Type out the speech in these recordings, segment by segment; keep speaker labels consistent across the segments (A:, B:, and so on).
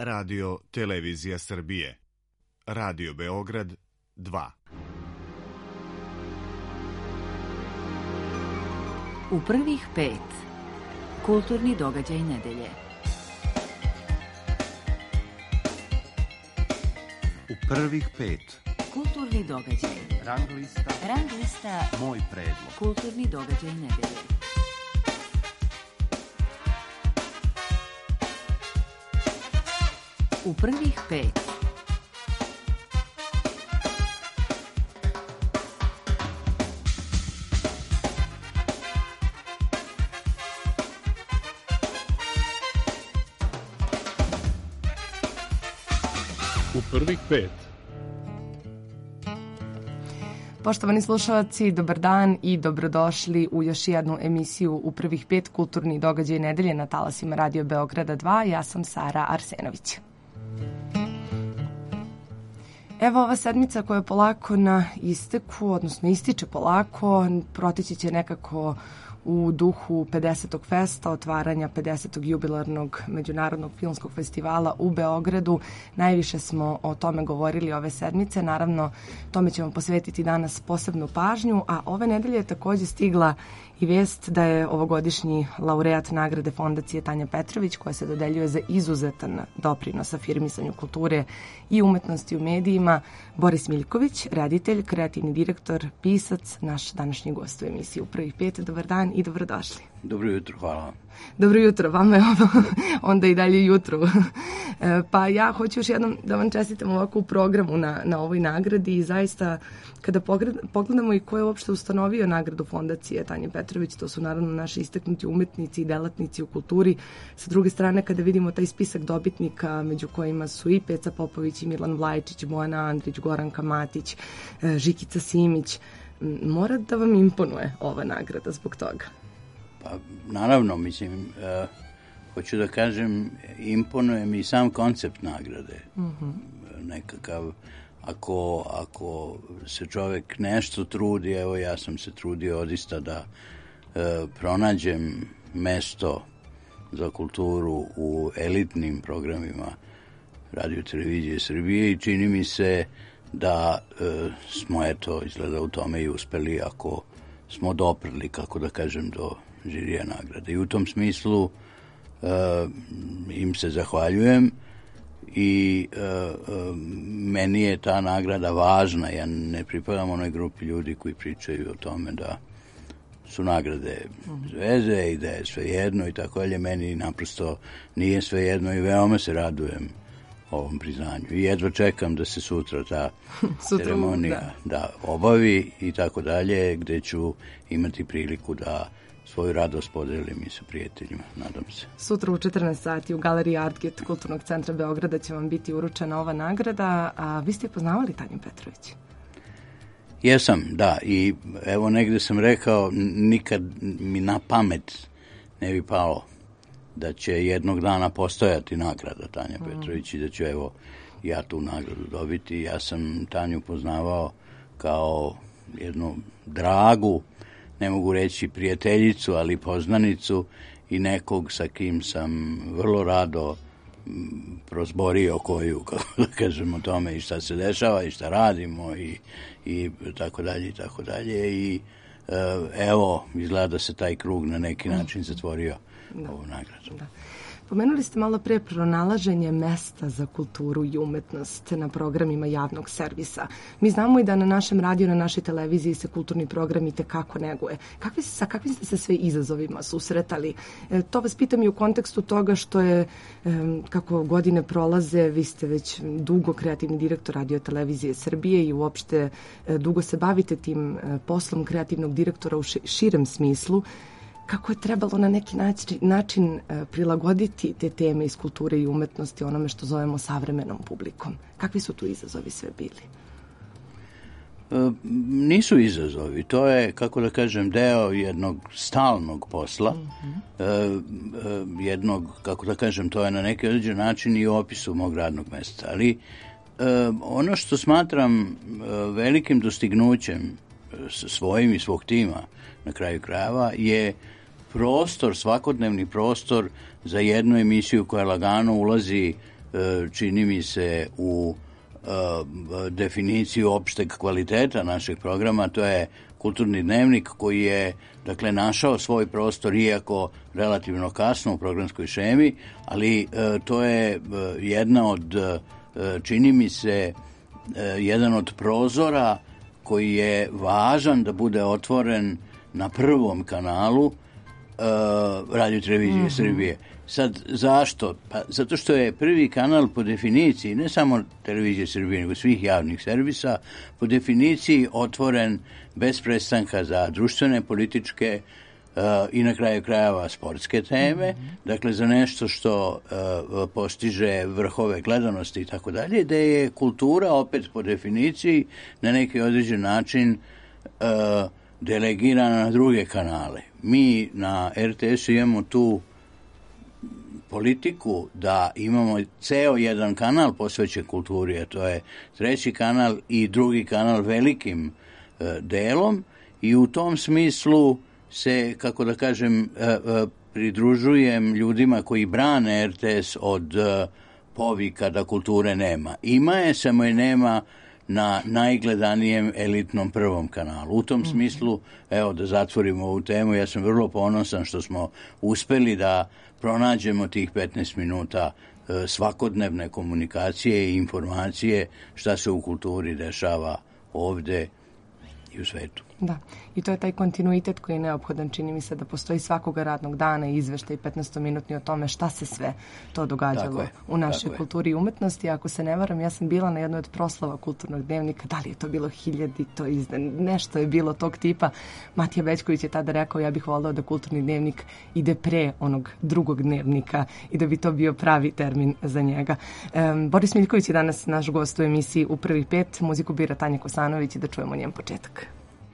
A: Radio Televizija Srbije. Radio Beograd 2.
B: U prvih 5. Kulturni događaj nedelje.
C: U prvih 5.
B: Kulturni događaj.
C: Rang lista. Moj predlog.
B: Kulturni događaj nedelje. U prvih 5.
D: U prvih 5.
E: Poštovani slušalci, dobar dan i dobrodošli u još jednu emisiju U prvih 5 kulturni događaj nedelje na talasima Radio Beograda 2. Ja sam Sara Arsenović. Evo ova sedmica koja je polako na isteku, odnosno ističe polako, proteći će nekako u duhu 50. festa, otvaranja 50. jubilarnog međunarodnog filmskog festivala u Beogradu. Najviše smo o tome govorili ove sedmice, naravno tome ćemo posvetiti danas posebnu pažnju, a ove nedelje je takođe stigla i vest da je ovogodišnji laureat nagrade Fondacije Tanja Petrović, koja se dodeljuje za izuzetan doprinos afirmisanju kulture i umetnosti u medijima, Boris Miljković, reditelj, kreativni direktor, pisac, naš današnji gost u emisiji U prvih 5. Dobar dan i dobrodošli.
F: Dobro jutro, hvala vam.
E: Dobro jutro, vama je onda i dalje jutro. Pa ja hoću još jednom da vam čestitam ovako u programu na ovoj nagradi i zaista kada pogledamo i ko je uopšte ustanovio nagradu Fondacije Tanje Petrović, to su naravno naši istaknuti umetnici i delatnici u kulturi. Sa druge strane, kada vidimo taj spisak dobitnika, među kojima su i Peca Popović, i Milan Vlajčić, Bojana Andrić, Goranka Matić, Žikica Simić, mora da vam imponuje ova nagrada zbog toga?
F: Pa, naravno, mislim, hoću da kažem, imponuje mi sam koncept nagrade. Nekakav, ako se čovek nešto trudi, evo ja sam se trudio odista da pronađem mesto za kulturu u elitnim programima Radio Televizije Srbije i čini mi se da smo, eto, izgleda u tome i uspeli ako smo doprli, kako da kažem, do žirija nagrade. I u tom smislu im se zahvaljujem i meni je ta nagrada važna. Ja ne pripadam onoj grupi ljudi koji pričaju o tome da su nagrade veze i da je svejedno i tako dalje. Meni naprosto nije svejedno i veoma se radujem ovom priznanju. I jedva čekam da se sutra ta ceremonija da obavi i tako dalje, gde ću imati priliku da svoju radost podelim i sa prijateljima, nadam se. Sutra
E: u 14 sati u Galeriji Artget Kulturnog centra Beograda će vam biti uručena ova nagrada, a vi ste poznavali Tanju Petrović?
F: Jesam, da, i evo negde sam rekao, nikad mi na pamet ne bi palo da će jednog dana postojati nagrada Tanja Petrović i da ću evo ja tu nagradu dobiti. Ja sam Tanju poznavao kao jednu dragu, ne mogu reći prijateljicu, ali poznanicu i nekog sa kim sam vrlo rado prozborio koju, kako da kažemo tome, i šta se dešava i šta radimo i tako dalje i tako dalje. I evo, izgleda da se taj krug na neki način zatvorio ovu nagradu.
E: Da. Pomenuli ste malo pre pronalaženje mesta za kulturu i umetnost na programima javnog servisa. Mi znamo i da na našem radiju, na našoj televiziji se kulturni program i tekako neguje. Sa kakvim ste se sve izazovima susretali? To vas pitam i u kontekstu toga što je, kako godine prolaze, vi ste već dugo kreativni direktor Radio Televizije Srbije i uopšte dugo se bavite tim poslom kreativnog direktora u širem smislu. Kako je trebalo na neki način prilagoditi te teme iz kulture i umetnosti onome što zovemo savremenom publikom? Kakvi su tu izazovi sve bili?
F: Nisu izazovi. To je, kako da kažem, deo jednog stalnog posla. Jednog, kako da kažem, to je na neki određen način i u opisu mog radnog mesta. Ali ono što smatram velikim dostignućem svojim i svog tima na kraju krajeva je prostor, svakodnevni prostor za jednu emisiju koja lagano ulazi čini mi se, u definiciju opšteg kvaliteta našeg programa. To je Kulturni dnevnik koji je, dakle, našao svoj prostor, iako relativno kasno u programskoj šemi, ali to je jedna od, čini mi se, jedan od prozora koji je važan da bude otvoren na prvom kanalu Radio televizije Srbije. Sad, zašto? Pa zato što je prvi kanal po definiciji, ne samo televizije Srbije, nego svih javnih servisa, po definiciji otvoren bez prestanka za društvene, političke i na kraju krajeva sportske teme, dakle za nešto što postiže vrhove gledanosti i tako dalje, da je kultura opet po definiciji na neki određen način delegirana na druge kanale. Mi na RTS-u imamo tu politiku da imamo ceo jedan kanal posvećen kulturi, a to je treći kanal i drugi kanal velikim delom, i u tom smislu se, kako da kažem, pridružujem ljudima koji brane RTS od povika da kulture nema. Ima je, samo je nema na najgledanijem elitnom prvom kanalu. U tom smislu, evo, da zatvorimo ovu temu, ja sam vrlo ponosan što smo uspeli da pronađemo tih 15 minuta svakodnevne komunikacije i informacije šta se u kulturi dešava ovde i u svetu.
E: Da, i to je taj kontinuitet koji je neophodan, čini mi se, da postoji svakoga radnog dana izveštaj 15-minutni o tome šta se sve to događalo u našoj kulturi i umetnosti. Ako se ne varam, ja sam bila na jednoj od proslava Kulturnog dnevnika, da li je to bilo 1000, nešto je bilo tog tipa. Matija Bećković je tada rekao, ja bih voleo da Kulturni dnevnik ide pre onog drugog dnevnika i da bi to bio pravi termin za njega. Boris Miljković je danas naš gost u emisiji U prvih 5. Muziku bira Tanja Kosanović i da čujemo njen početak.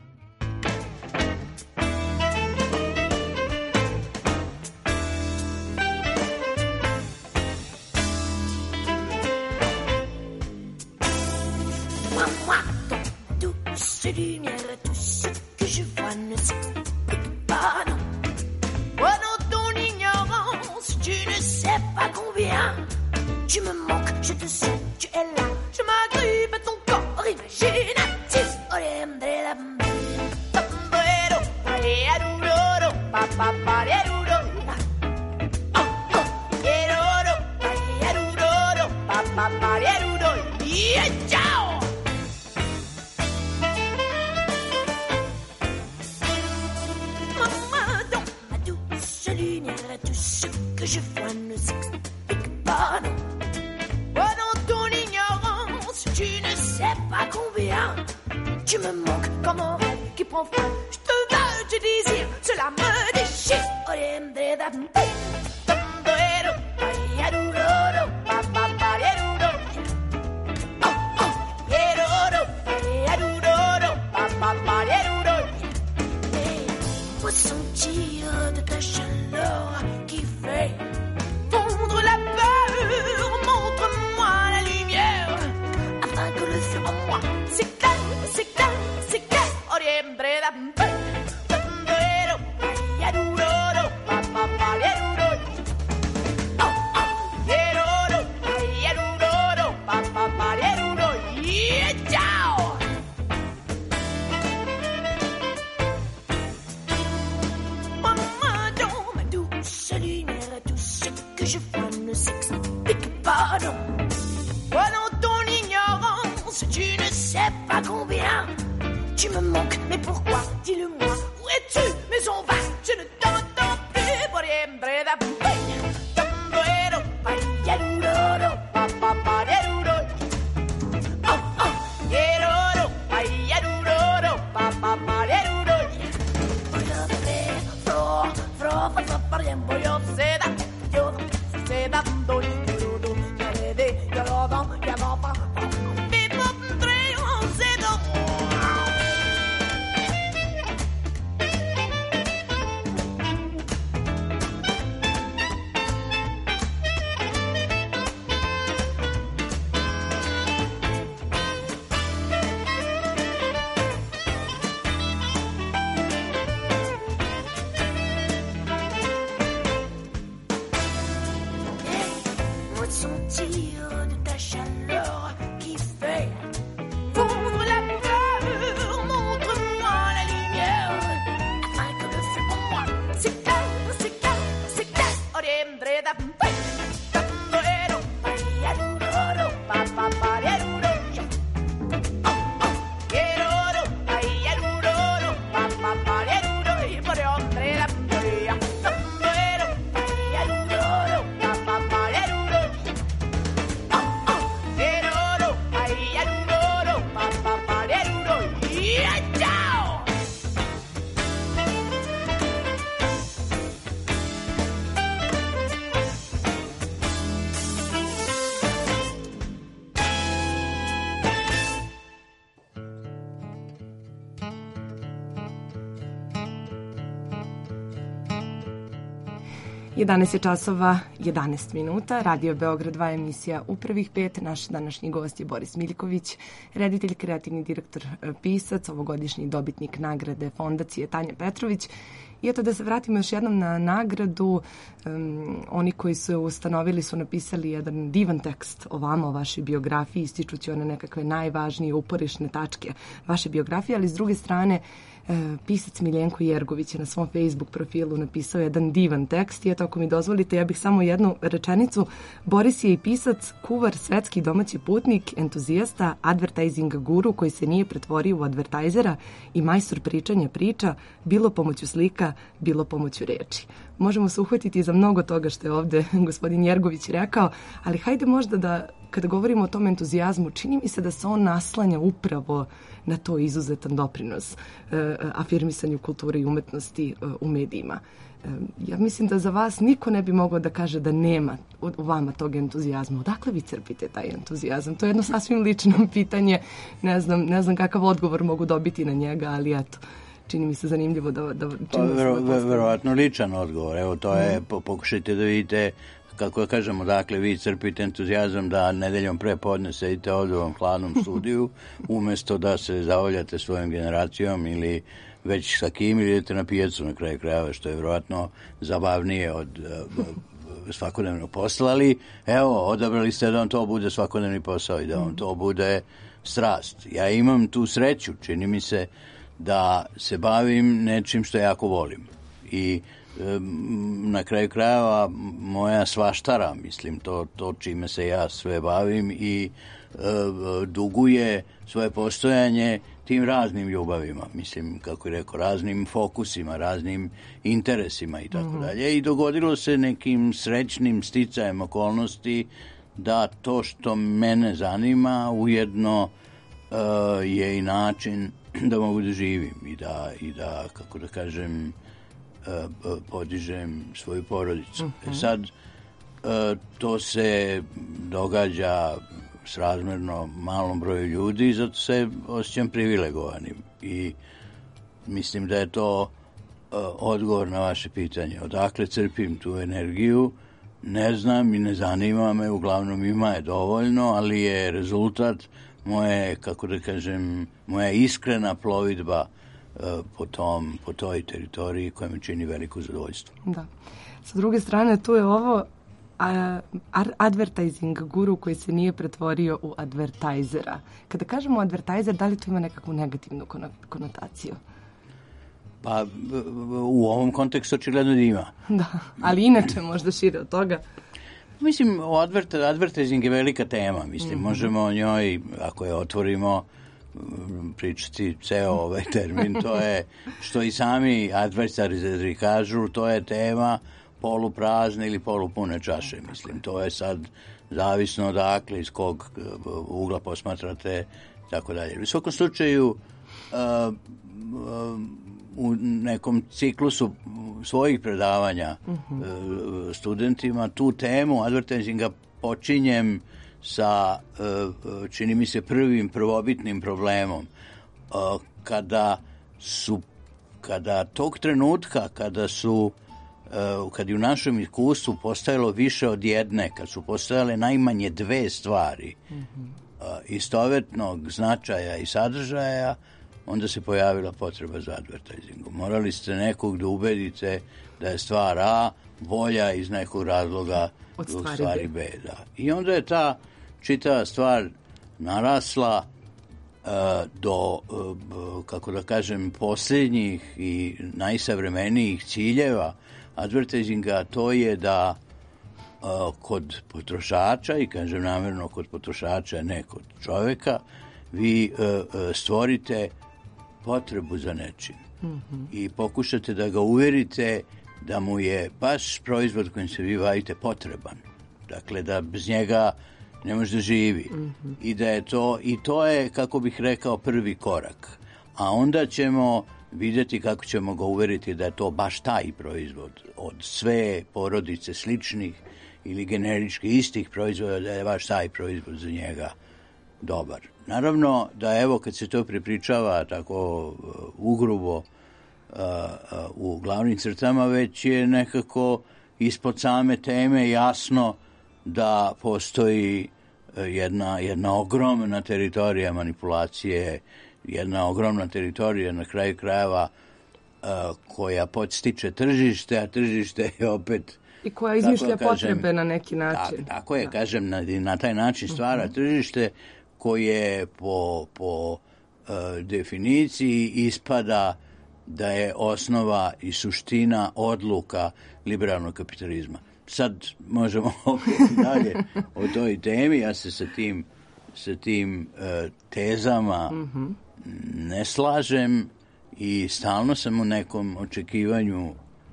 G: Lumière, tout ce que je vois ne s'explique pas, non. Oh, dans ton ignorance, tu ne sais pas combien tu me manques, je te sens, tu es là, je m'agrippe à ton corps imaginatif. Yeah, ciao! Tout ce que je vois ne s'explique pas, non. Oh, dans ton ignorance, tu ne sais pas combien tu me manques comme un rêve qui prend feu. Je te veux, je désire, cela me déchire. Faut sentir de ta chaleur qui fait fondre la peur. Montre-moi la lumière afin que le feu en moi s'éclaire, s'éclaire, s'éclaire.
E: 11 je časova, 11 minuta, Radio Beograd 2 emisija u prvih 5. Naš današnji gost je Boris Miljković, reditelj, kreativni direktor, pisac, ovogodišnji dobitnik nagrade Fondacije Tanja Petrović. I eto da se vratimo još jednom na nagradu, oni koji su ustanovili su napisali jedan divan tekst o vama, o vašoj biografiji, ističući one nekakve najvažnije uporišne tačke vaše biografije, ali s druge strane pisac Miljenko Jergović je na svom Facebook profilu napisao jedan divan tekst i eto ako mi dozvolite ja bih samo jednu rečenicu. Boris je i pisac, kuvar, svetski domaći putnik, entuzijasta, advertising guru koji se nije pretvorio u advertajzera i majstor pričanja priča, bilo pomoću slika, bilo pomoću reči. Možemo se uhvatiti za mnogo toga što je ovde gospodin Jergović rekao, ali hajde možda da kada govorimo o tom entuzijazmu, čini mi se da se on naslanja upravo na to izuzetan doprinos afirmisanju kulture i umetnosti u medijima. Ja mislim da za vas niko ne bi mogao da kaže da nema u vama tog entuzijazma. Odakle vi crpite taj entuzijazam? To je jedno sasvim lično pitanje. Ne znam kakav odgovor mogu dobiti na njega, ali eto, čini mi se zanimljivo da
F: verovatno ličan odgovor. Evo, to je, pokušajte da vidite kako da kažemo, dakle, vi crpite entuzijazam da nedeljom pre podne sedite ovdje u ovom hladnom studiju, umjesto da se zavoljate svojom generacijom ili već sa kim ili idete na pijacu na kraju krajeva, što je vjerojatno zabavnije od svakodnevnog posla, ali evo, odabrali ste da vam to bude svakodnevni posao i da vam to bude strast. Ja imam tu sreću, čini mi se da se bavim nečim što jako volim i na kraju krajeva moja svaštara, mislim, to čime se ja sve bavim i duguje svoje postojanje tim raznim ljubavima, mislim, kako je rekao, raznim fokusima, raznim interesima i tako dalje. I dogodilo se nekim srećnim sticajem okolnosti da to što mene zanima ujedno je i način da mogu da živim i da kako da kažem, podižem svoju porodicu. Sad, to se događa srazmerno malom broju ljudi i zato se osjećam privilegovanim. I mislim da je to odgovor na vaše pitanje. Odakle crpim tu energiju? Ne znam i ne zanima me, uglavnom ima je dovoljno, ali je rezultat moje, kako da kažem, moja iskrena plovidba po toj teritoriji koja mi čini veliko zadovoljstvo.
E: Da. Sa druge strane, tu je ovo advertising guru koji se nije pretvorio u advertajzera. Kada kažemo advertajzer, da li to ima nekakvu negativnu konotaciju?
F: Pa u ovom kontekstu očigledno da ima.
E: Da, ali inače možda šire od toga.
F: Mislim, advertising je velika tema. Mislim, možemo o njoj, ako je otvorimo, pričati ceo ovaj termin. To je, što i sami advertiseri kažu, to je tema poluprazne ili polupune čaše. Mislim, to je sad zavisno odakle, iz kog ugla posmatrate, tako dalje. U svakom slučaju, u nekom ciklusu svojih predavanja studentima tu temu advertisinga počinjem sa, čini mi se, prvobitnim problemom. Kada tog trenutka, kad je u našem iskustvu postojalo više od jedne, kad su postojale najmanje dve stvari istovetnog značaja i sadržaja, onda se pojavila potreba za advertisingom. Morali ste nekog da ubedite da je stvar A bolja iz nekog razloga od stvari B. Da. I onda je ta čitava stvar narasla do, kako da kažem, posljednjih i najsavremenijih ciljeva advertisinga, to je da kod potrošača, i kažem namjerno kod potrošača, ne kod čovjeka, vi stvorite potrebu za nečim i pokušate da ga uvjerite da mu je baš proizvod kojim se vi bavite potreban. Dakle, da bez njega ne može da živi. I da je to, i to je, kako bih rekao, prvi korak. A onda ćemo vidjeti kako ćemo ga uvjeriti da je to baš taj proizvod od sve porodice sličnih ili generički istih proizvoda, da je baš taj proizvod za njega dobar. Naravno da evo kad se to prepričava tako ugrubo u glavnim crtama, već je nekako ispod same teme jasno da postoji jedna ogromna teritorija manipulacije, jedna ogromna teritorija na kraju krajeva koja podstiče tržište, a tržište je opet...
E: I koja izmišlja potrebe na neki način.
F: Tako je, kažem, na taj način stvara tržište koje po definiciji ispada da je osnova i suština odluka liberalnog kapitalizma. Sad možemo dalje o toj temi, ja se sa tim tezama ne slažem i stalno sam u nekom očekivanju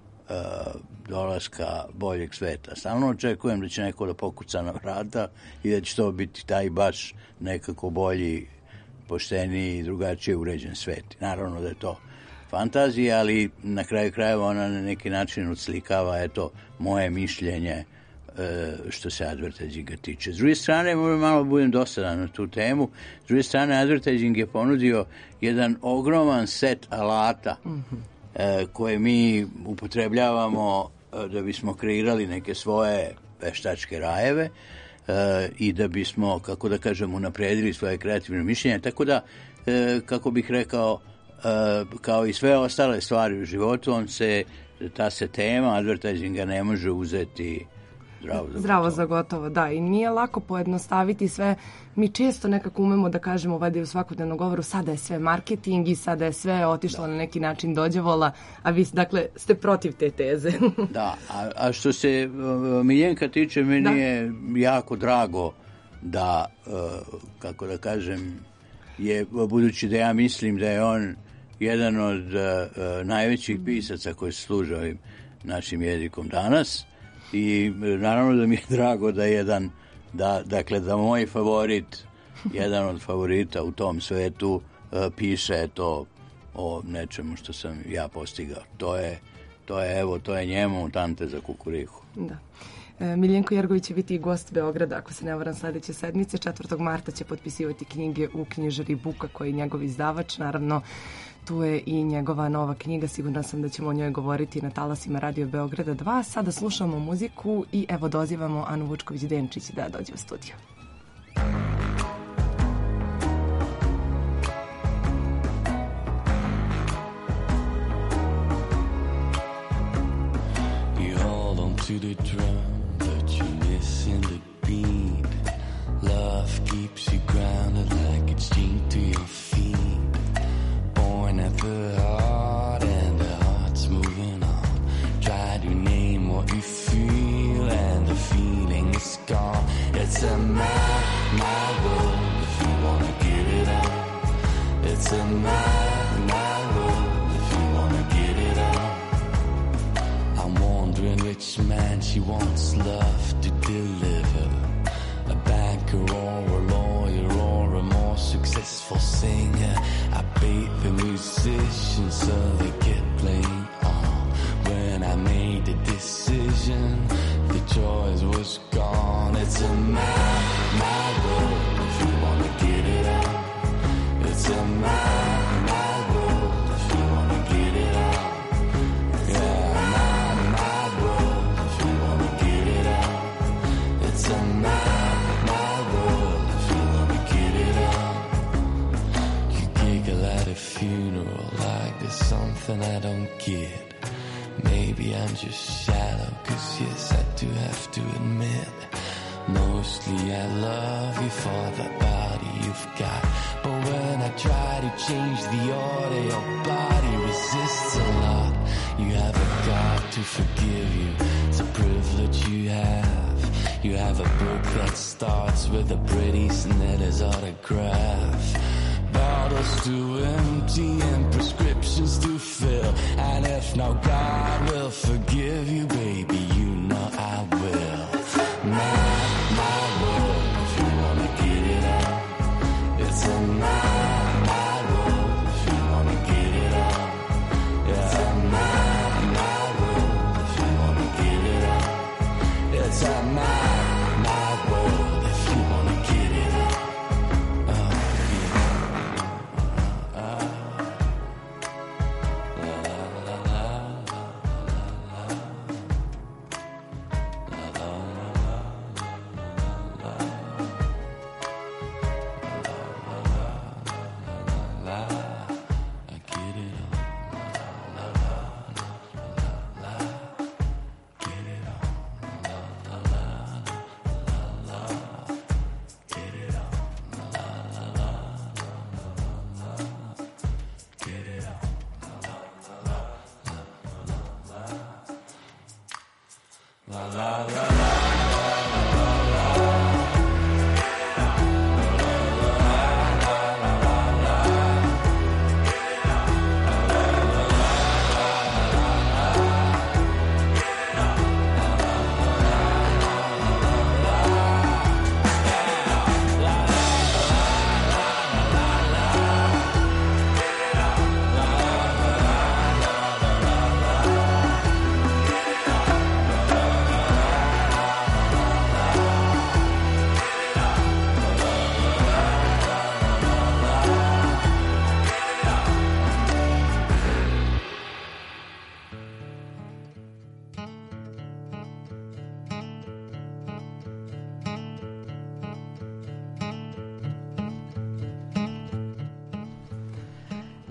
F: dolaska boljeg sveta. Stalno očekujem da će neko da pokuca na vrata i da će to biti taj baš nekako bolji, pošteniji i drugačije uređen svet. Naravno da je to fantazija, ali na kraju krajeva ona na neki način odslikava moje mišljenje što se advertisinga tiče. S druge strane, malo budem dosadan na tu temu, s druge strane, advertising je ponudio jedan ogroman set alata koje mi upotrebljavamo da bismo kreirali neke svoje veštačke rajeve i da bismo, kako da kažem, unapredili svoje kreativne mišljenje. Tako da, kako bih rekao, kao i sve ostale stvari u životu, ta se tema advertisinga ne može uzeti
E: zdravo za gotovo, da. I nije lako pojednostaviti sve. Mi često nekako umemo da kažemo u svakodnevnom govoru sada je sve marketing i sada je sve otišlo na neki način dođevola, a vi, dakle, ste protiv te teze.
F: Da, a što se Miljenka tiče, meni je jako drago da, kako da kažem, budući da ja mislim da je on jedan od najvećih pisaca koji se služe ovim našim jezikom danas, i naravno da mi je drago da moj favorit, jedan od favorita u tom svetu, piše to o nečemu što sam ja postigao. To je njemu tante za kukuriku.
E: Da. Miljenko Jergović će biti gost Beograda, ako se ne varam, sledeće sedmice. 4. marta će potpisivati knjige u knjižari Buka, koji je njegov izdavač. Naravno, tu je i njegova nova knjiga. Sigurna sam da ćemo o njoj govoriti na talasima Radio Beograda 2. Sada slušamo muziku i evo dozivamo Anu Vučković-Denčić da dođe u studio.
H: You hold on to the drum, but you listen to beat. Love keeps you grounded like it's chained to your feet. At the heart and the heart's moving on. Try to name what you feel and the feeling is gone. It's a mad world if you wanna get it on. It's a mad world if you wanna get it on. I'm wondering which man she wants love to deliver. A banker or a lawyer or a more successful singer. I bait the musicians so they get playing on. When I made the decision, the choice was gone. It's a mad world if you wanna get it on. It's a mad world if you wanna get it on. Yeah, mad world if you wanna get it on. It's a mad world if you wanna get it on. You giggle at a funeral like there's something I don't get. Maybe I'm just shallow, 'cause yes, I do have to admit, mostly I love you for the body you've got. But when I try to change the order, your body resists a lot. You have a God to forgive you, it's a privilege you have. You have a book that starts with a pretty snitter's autograph. Bottles to empty and prescriptions to fill. And if no God will forgive you, baby, you know I will. My world, if you wanna get it on. It's a my world, if you wanna get it on. It's a my world, if you wanna get it on. It's a my world, if you wanna get it on.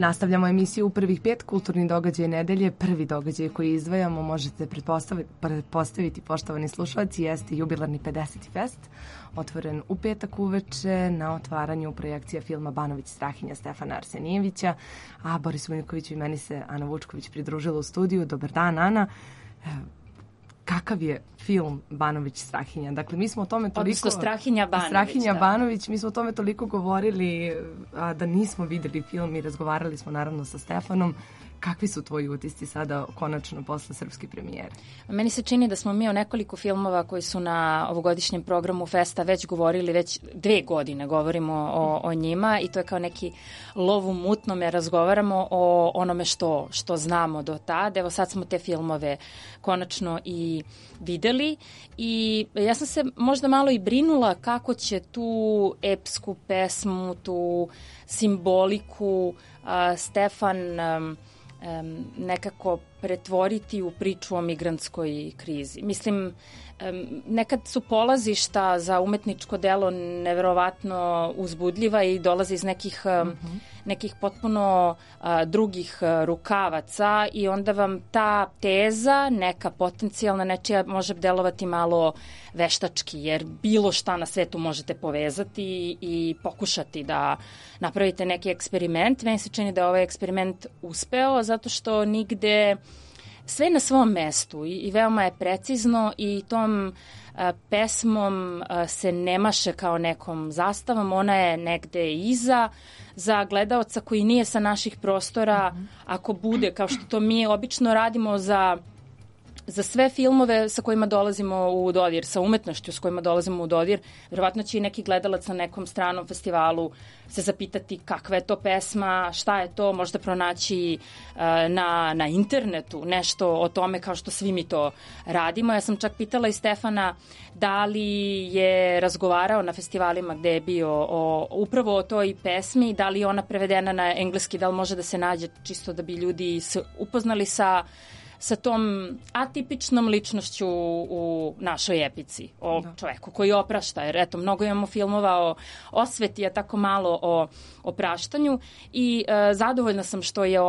E: Nastavljamo emisiju u prvih 5, kulturni događaj nedelje. Prvi događaj koji izdvajamo, možete pretpostaviti, poštovani slušalci, jeste jubilarni 50. fest, otvoren u petak uveče na otvaranju projekcija filma Banović Strahinja Stefana Arsenijevića, a Borisu Miljkoviću i meni se Ana Vučković pridružila u studiju. Dobar dan, Ana. Kakav je film Banović Strahinja? Dakle, mi smo o tome toliko...
I: Odnosno Strahinja Banović.
E: Strahinja Banović, mi smo o tome toliko govorili, a da nismo videli film i razgovarali smo naravno sa Stefanom. Kakvi su tvoji utisci sada konačno posle srpske premijere?
I: Meni se čini da smo mi o nekoliko filmova koji su na ovogodišnjem programu Festa već govorili, već 2 godine govorimo o njima i to je kao neki lov u mutnome, razgovaramo o onome što znamo do tada. Evo sad smo te filmove konačno i videli i ja sam se možda malo i brinula kako će tu epsku pesmu, tu simboliku Stefan nekako pretvoriti u priču o migrantskoj krizi. Mislim, nekad su polazišta za umetničko delo neverovatno uzbudljiva i dolaze iz nekih potpuno drugih rukavaca i onda vam ta teza, neka potencijalna nečija, može delovati malo veštački, jer bilo šta na svetu možete povezati i pokušati da napravite neki eksperiment. Meni se čini da je ovaj eksperiment uspeo zato što nigde sve na svom mestu i veoma je precizno i tom pesmom se ne maše kao nekom zastavom, ona je negde iza za gledaoca koji nije sa naših prostora, ako bude, kao što to mi obično radimo za sve filmove sa kojima dolazimo u dodir, sa umetnošću s kojima dolazimo u dodir, verovatno će i neki gledalac na nekom stranom festivalu se zapitati kakva je to pesma, šta je to, možda pronaći na internetu nešto o tome kao što svi mi to radimo. Ja sam čak pitala i Stefana da li je razgovarao na festivalima gde je bio upravo o toj pesmi, da li je ona prevedena na engleski, da li može da se nađe čisto da bi ljudi se upoznali sa tom atipičnom ličnošću u našoj epici, o čoveku koji oprašta, jer eto, mnogo imamo filmova o osveti, a tako malo o opraštanju i zadovoljna sam što je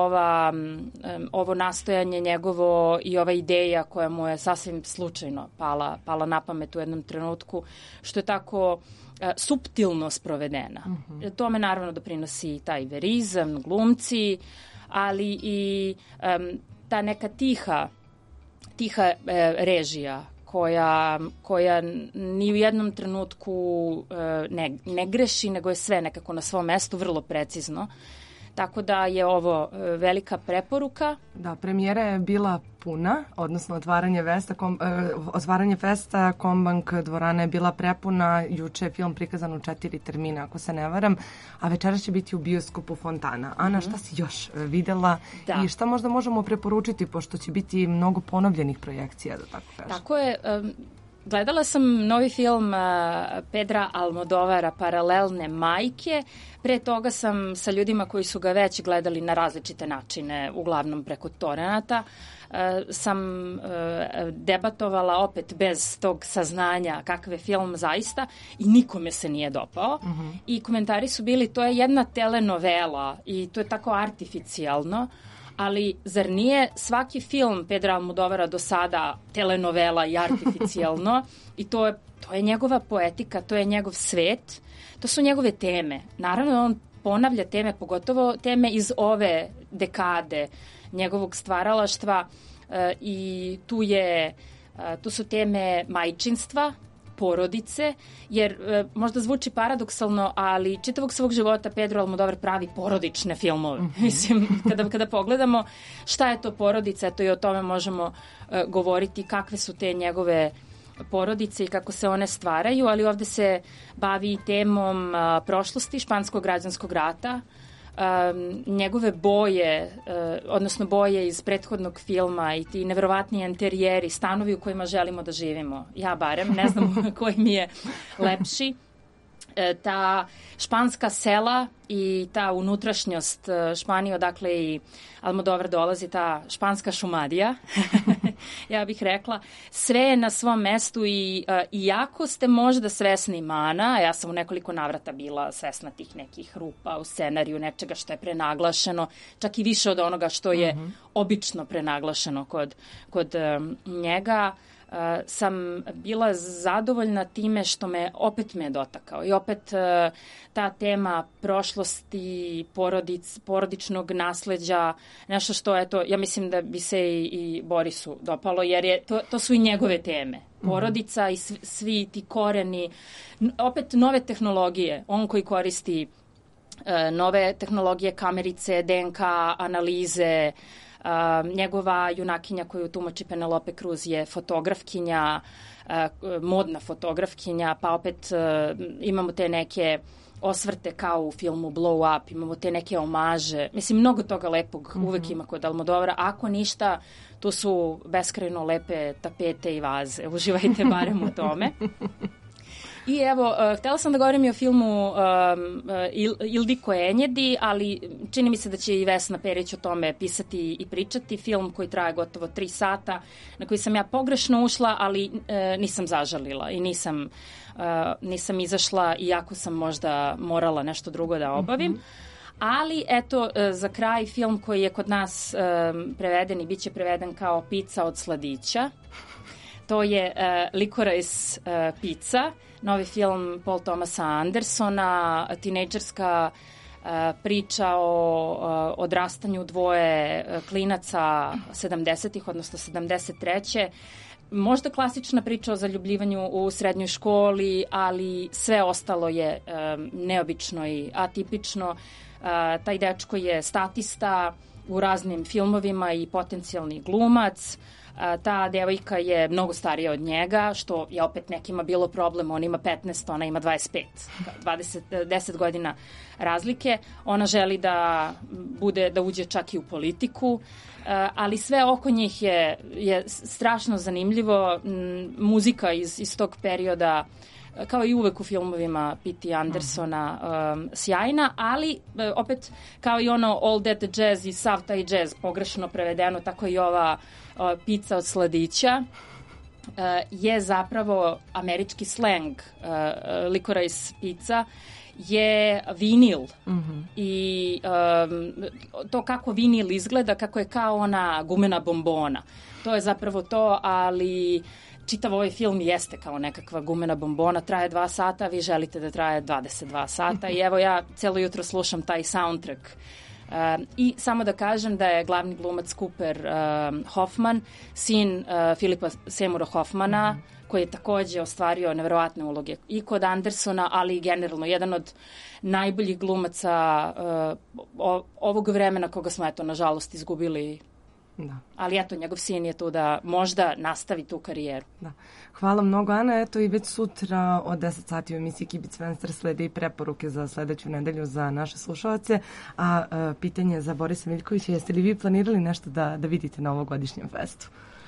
I: ovo nastojanje njegovo i ova ideja koja mu je sasvim slučajno pala na pamet u jednom trenutku, što je tako suptilno sprovedena. Tome naravno doprinosi taj verizam, glumci, ali i ta neka tiha režija koja ni u jednom trenutku ne greši, nego je sve nekako na svom mestu vrlo precizno. Tako da je ovo velika preporuka.
E: Da, premijera je bila puna, odnosno otvaranje festa, Kombank dvorana je bila prepuna, juče je film prikazan u 4 termina, ako se ne varam, a večeras će biti u bioskopu Fontana. Ana, šta si još videla i šta možda možemo preporučiti, pošto će biti mnogo ponovljenih projekcija, da tako kažem?
I: Tako je. Gledala sam novi film Pedra Almodovara, Paralelne majke. Pre toga sam sa ljudima koji su ga već gledali na različite načine, uglavnom preko torrenata, sam debatovala opet bez tog saznanja kakav je film zaista i nikome se nije dopao. I komentari su bili, to je jedna telenovela i to je tako artificijalno. Ali zar nije svaki film Pedra Almodovara do sada telenovela i artificijalno i to je njegova poetika, to je njegov svet, to su njegove teme. Naravno on ponavlja teme, pogotovo teme iz ove dekade njegovog stvaralaštva i tu su teme majčinstva, porodice, jer možda zvuči paradoksalno, ali čitavog svog života Pedro Almodovar pravi porodične filmove. Mislim, kada pogledamo šta je to porodica, to i o tome možemo govoriti, kakve su te njegove porodice i kako se one stvaraju, ali ovde se bavi i temom prošlosti Španskog građanskog rata, njegove boje, odnosno boje iz prethodnog filma i ti neverovatni interijeri, stanovi u kojima želimo da živimo. Ja barem, ne znam koji mi je lepši. ta španska sela i ta unutrašnjost Španije, odakle i Almodovar dolazi, ta španska šumadija, ja bih rekla, sve je na svom mestu i iako ste možda svesni mana, ja sam u nekoliko navrata bila svesna tih nekih rupa u scenariju, nečega što je prenaglašeno, čak i više od onoga što je obično prenaglašeno kod njega, sam bila zadovoljna time što opet me je dotakao i opet ta tema prošlosti, porodičnog nasleđa, nešto što, eto, ja mislim da bi se i Borisu dopalo, jer to su i njegove teme. Porodica i svi ti koreni, opet nove tehnologije, on koji koristi nove tehnologije, kamerice, DNK, analize, njegova junakinja koju tumači Penelope Cruz je fotografkinja, modna fotografkinja, pa opet imamo te neke osvrte kao u filmu Blow Up, imamo te neke omaže. Mislim, mnogo toga lepog uvek ima kod Almodovara. Ako ništa, tu su beskrajno lepe tapete i vaze. Uživajte barem u tome. I evo, htela sam da govorim i o filmu Ildiko Enjedi, ali čini mi se da će i Vesna Perić o tome pisati i pričati. Film koji traje gotovo 3 sata, na koji sam ja pogrešno ušla, ali nisam zažalila i nisam izašla, iako sam možda morala nešto drugo da obavim. Ali, eto, za kraj film koji je kod nas preveden i bit će preveden kao Pizza od sladića. To je Licorice Pizza, novi film Paul Thomasa Andersona, tinejdžerska priča o odrastanju dvoje klinaca 70-ih, odnosno 73. Možda klasična priča o zaljubljivanju u srednjoj školi, ali sve ostalo je neobično i atipično. Taj dečko je statista u raznim filmovima i potencijalni glumac. Ta devojka je mnogo starija od njega, što je opet nekima bilo problem. On ima 15, ona ima 25. 10 godina razlike. Ona želi da uđe čak i u politiku, ali sve oko njih je strašno zanimljivo. Muzika iz tog perioda, kao i uvek u filmovima P.T. Andersona, sjajna, ali opet kao i ono All That Jazz i sav taj jazz pogrešno prevedeno, tako i ova pizza od sladića je zapravo američki slang. Licorice pizza je vinil i to kako vinil izgleda, kako je kao ona gumena bombona. To je zapravo to, ali čitav ovaj film jeste kao nekakva gumena bombona, traje 2 sata, vi želite da traje 22 sata i evo ja celo jutro slušam taj soundtrack. I samo da kažem da je glavni glumac Cooper Hoffman, sin Filipa Seymoura Hoffmana, koji je takođe ostvario neverovatne uloge i kod Andersona, ali i generalno jedan od najboljih glumaca ovog vremena koga smo, eto, nažalost izgubili. Da. Ali eto, njegov sin je tu da možda nastavi tu karijeru.
E: Da. Hvala mnogo, Ana. Eto, i već sutra od 10 sati u emisiji Kibic Fenster slede i preporuke za sledeću nedelju za naše slušalce. A pitanje za Borisa Miljkovića, jeste li vi planirali nešto da vidite na ovogodišnjem festu?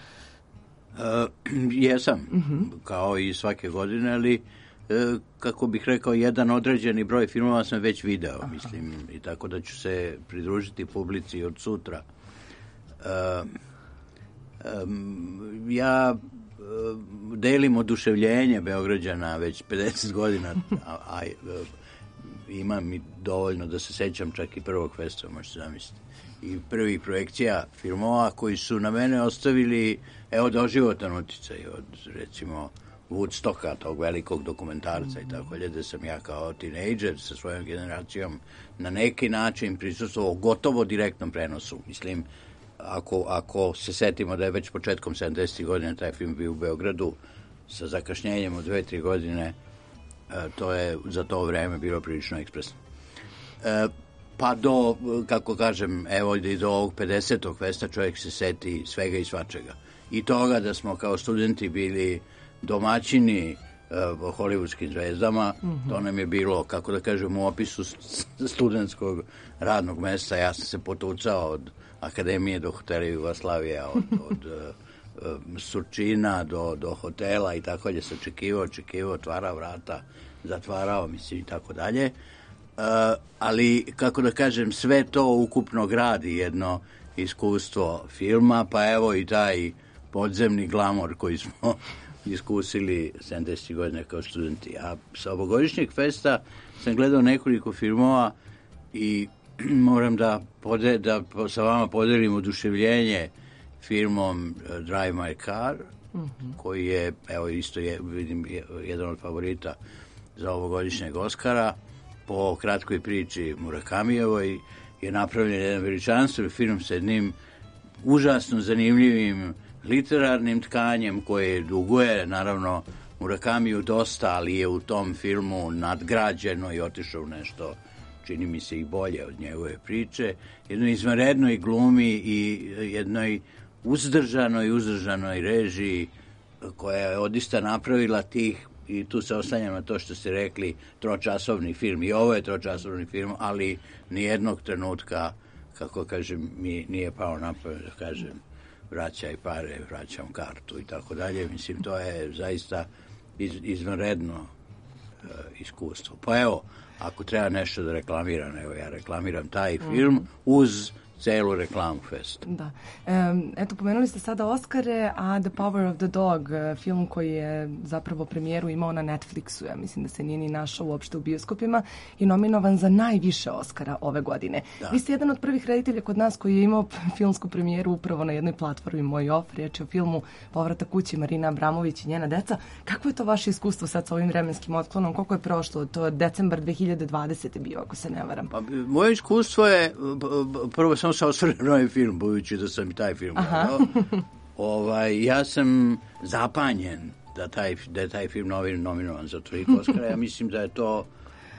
F: Jesam, kao i svake godine, ali kako bih rekao, jedan određeni broj filmova sam već video, mislim, i tako da ću se pridružiti publici od sutra. Ja delim oduševljenje Beograđana već 50 godina, a imam i dovoljno da se sećam čak i prvog festa, možete zamisliti. I prvih projekcija filmova koji su na mene ostavili, evo, doživotan uticaj od, recimo, Woodstocka, tog velikog dokumentarca i tako, gde sam ja kao tinejdžer sa svojom generacijom na neki način prisustvovao gotovo direktnom prenosu. Mislim, ako se setimo da je već početkom 70. godina taj film bio u Beogradu sa zakašnjenjem od 2-3 godine, to je za to vreme bilo prilično ekspresno. Pa do, kako kažem, evo i do ovog 50. festa čovjek se seti svega i svačega. I toga da smo kao studenti bili domaćini hollywoodskim zvezdama, to nam je bilo, kako da kažem, u opisu studentskog radnog mesta. Ja sam se potucao od akademije do hotela Jugoslavija, od Surčina do hotela i tako je se očekivao, otvara vrata, zatvarao, mislim, i tako dalje. Ali, kako da kažem, sve to ukupno gradi jedno iskustvo filma, pa evo i taj podzemni glamor koji smo iskusili 70. godine kao studenti. A sa ovogodišnjeg festa sam gledao nekoliko filmova i moram da sa vama podelim oduševljenje filmom Drive My Car, koji je, evo isto vidim, jedan od favorita za ovogodišnjeg Oscara. Po kratkoj priči Murakamijevoj je napravljen jedan veličanstven film sa jednim užasno zanimljivim literarnim tkanjem koje duguje, naravno, Murakamiju dosta, ali je u tom filmu nadgrađeno i otišao u nešto, čini mi se, i bolje od njegove priče. Jednoj izvanrednoj glumi i jednoj uzdržanoj režiji koja je odista napravila tih, i tu se oslanjam na to što ste rekli, tročasovni film. I ovo je tročasovni film, ali nijednog trenutka, kako kažem, mi nije pao na pamet da kažem vraćaj pare, vraćam kartu i tako dalje. Mislim, to je zaista izvanredno iskustvo. Pa evo, ako treba nešto da reklamiram, evo ja reklamiram taj film uz celu reklamu festa.
E: Da. Eto, pomenuli ste sada Oscare, a The Power of the Dog, film koji je zapravo premijeru imao na Netflixu, ja mislim da se nije ni našao uopšte u bioskopima, i nominovan za najviše Oscara ove godine. Da. Vi ste jedan od prvih reditelja kod nas koji je imao filmsku premijeru upravo na jednoj platformi Moj Off, riječ je o filmu Povratak kući, Marina Abramović i njena deca. Kako je to vaše iskustvo sad sa ovim vremenskim otklonom? Koliko je prošlo? To je decembar 2020. bio, ako se ne varam.
F: Pa, moje iskustvo je, prvo sam se osvrnuo na ovaj film, budući da sam i taj film gledao. Ja sam zapanjen da je taj film nominovan za toliko Oscara. Ja mislim da je to,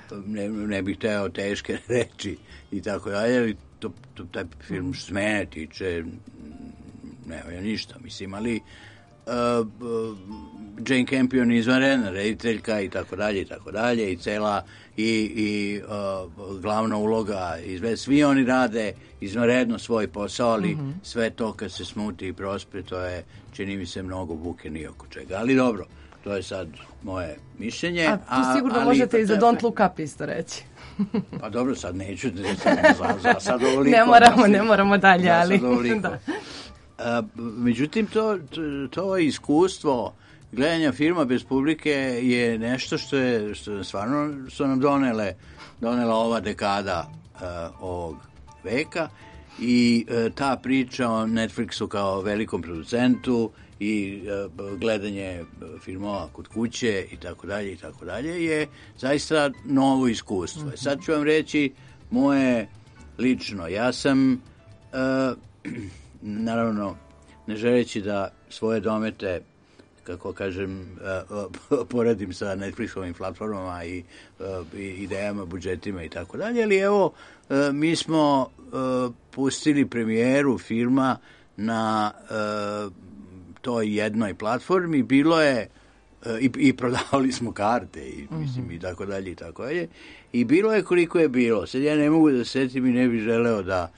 F: ne bih teo teške reči i tako dalje, ali taj film što se mene tiče, nema ništa, mislim, ali Jane Campion je izvanredna rediteljka i tako dalje i cela i glavna uloga, svi oni rade izvanredno svoj posao, ali sve to kad se smuti i prospe, to je, čini mi se, mnogo buke ni oko čega. Ali dobro, to je sad moje mišljenje.
E: A tu sigurno možete i za Don't Look Up isto reći.
F: Pa dobro, sad neću, za sad ovoliko.
E: Ne moramo dalje, ali da.
F: Međutim, to iskustvo gledanja filma bez publike je nešto što stvarno su nam donela ova dekada ovog veka i ta priča o Netflixu kao velikom producentu i gledanje filmova kod kuće i tako dalje je zaista novo iskustvo. Sad ću vam reći moje lično. Ja sam naravno, ne želeći da svoje domete, kako kažem, poredim sa Netflixovim platformama i idejama, budžetima i tako dalje, ali evo, mi smo pustili premijeru filma na toj jednoj platformi, bilo je i prodavali smo karte i mislim i tako dalje i bilo je koliko je bilo. Sad ja ne mogu da setim i ne bih želeo da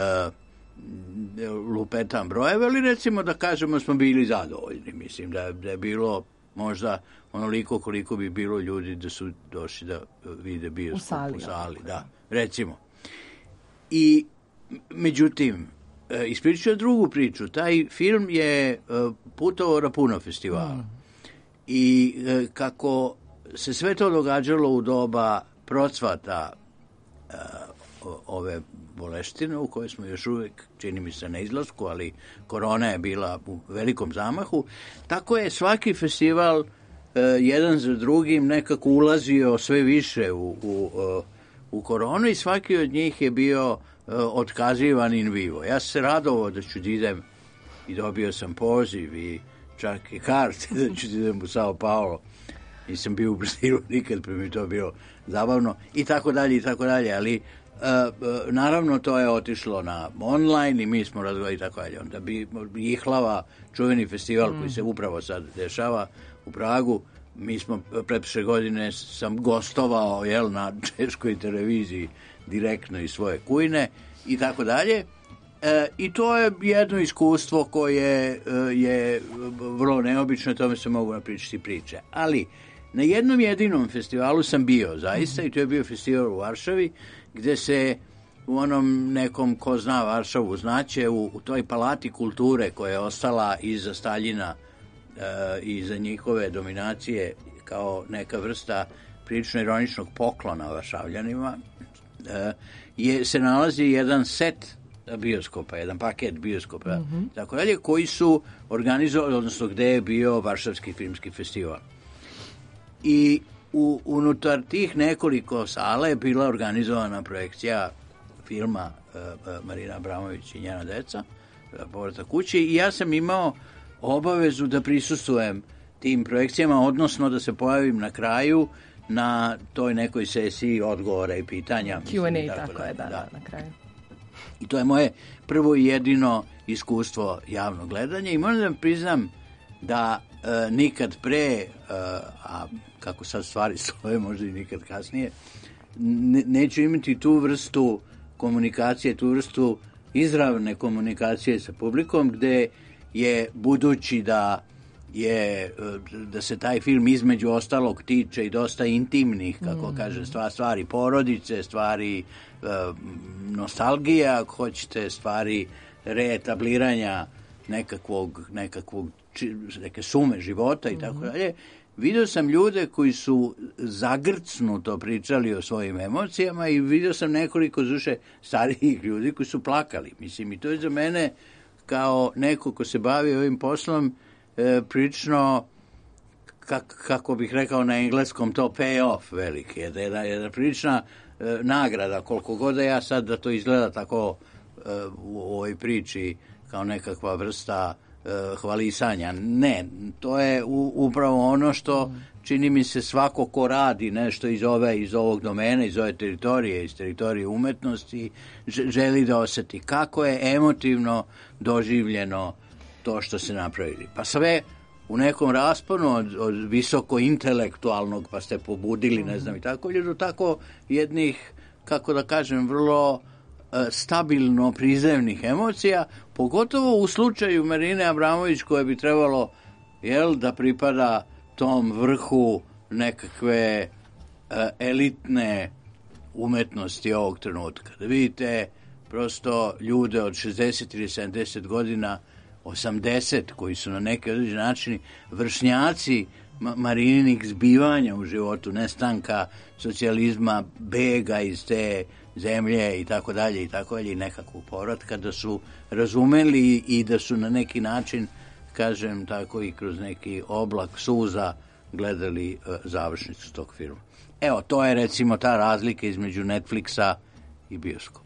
F: lupetam brojeve, ali recimo da kažemo smo bili zadovoljni. Mislim da je bilo možda onoliko koliko bi bilo ljudi da su došli da vide bioskop u sali. Da, recimo. I međutim, ispričao drugu priču. Taj film je putovao na puno festivala. I kako se sve to događalo u doba procvata ove boleštine u kojoj smo još uvijek, čini mi se, na izlasku, ali korona je bila u velikom zamahu, tako je svaki festival jedan za drugim nekako ulazio sve više u koronu i svaki od njih je bio otkazivan in vivo. Ja se radovao da ću idem i dobio sam poziv i čak i karte da ću idem u Sao Paulo. Nisam bio u Brazilu nikad, pa mi to bilo zabavno i tako dalje, ali naravno to je otišlo na online i mi smo razgovarali i tako dalje. Onda bi Jihlava, čuveni festival koji se upravo sad dešava u Pragu, mi smo pretprošle godine sam gostovao na češkoj televiziji direktno iz svoje kujne i tako dalje. I to je jedno iskustvo koje je vrlo neobično, tome se mogu napričati priče. Ali Na jednom jedinom festivalu sam bio zaista i to je bio festival u Varšavi gde se u onom nekom, ko zna Varšavu znaće, u toj palati kulture koja je ostala iza Staljina i za njihove dominacije kao neka vrsta prilično ironičnog poklona Varšavljanima, se nalazi jedan set bioskopa, jedan paket bioskopa, tako dalje, koji su organizovali, odnosno gde je bio Varšavski filmski festival. I unutar tih nekoliko sala je bila organizovana projekcija filma Marina Abramović i njena deca, Povratak kući, i ja sam imao obavezu da prisustvujem tim projekcijama, odnosno da se pojavim na kraju na toj nekoj sesiji odgovora i pitanja.
E: Q&A, tako je, da, na kraju.
F: I to je moje prvo i jedino iskustvo javnog gledanja i moram da vam priznam da nikad pre, a kako sad stvari stoje, možda i nikad kasnije, neću imati tu vrstu komunikacije, tu vrstu izravne komunikacije sa publikom, gde je, budući da se taj film između ostalog tiče i dosta intimnih, kako kaže, stvari porodice, stvari nostalgija, ako hoćete, stvari reetabliranja neke sume života i tako dalje. Vidio sam ljude koji su zagrcnuto pričali o svojim emocijama i vidio sam nekoliko duše starijih ljudi koji su plakali. Mislim, i to je za mene kao neko ko se bavi ovim poslom prilično, kako bih rekao na engleskom, to pay off veliki. Jedna prilična nagrada, koliko god da ja sad da to izgleda tako u ovoj priči kao nekakva vrsta hvalisanja. Ne, to je upravo ono što čini mi se svako ko radi nešto iz ovog domena, iz ove teritorije, iz teritorije umetnosti, želi da osjeti kako je emotivno doživljeno to što se napravili. Pa sve u nekom rasponu od visoko intelektualnog, pa ste pobudili, ne znam i tako, do tako jednih, kako da kažem, vrlo stabilno prizemnih emocija, pogotovo u slučaju Marine Abramović, koje bi trebalo da pripada tom vrhu nekakve elitne umetnosti ovog trenutka. Da vidite prosto ljude od 60 ili 70 godina, 80, koji su na neki određen način vršnjaci Marininih zbivanja u životu, nestanka socijalizma, bega iz te zemlje i tako dalje i nekakvog povratka, da su razumeli i da su na neki način, kažem tako, i kroz neki oblak suza gledali završnicu tog filma. Evo, to je recimo ta razlika između Netflixa i bioskopa.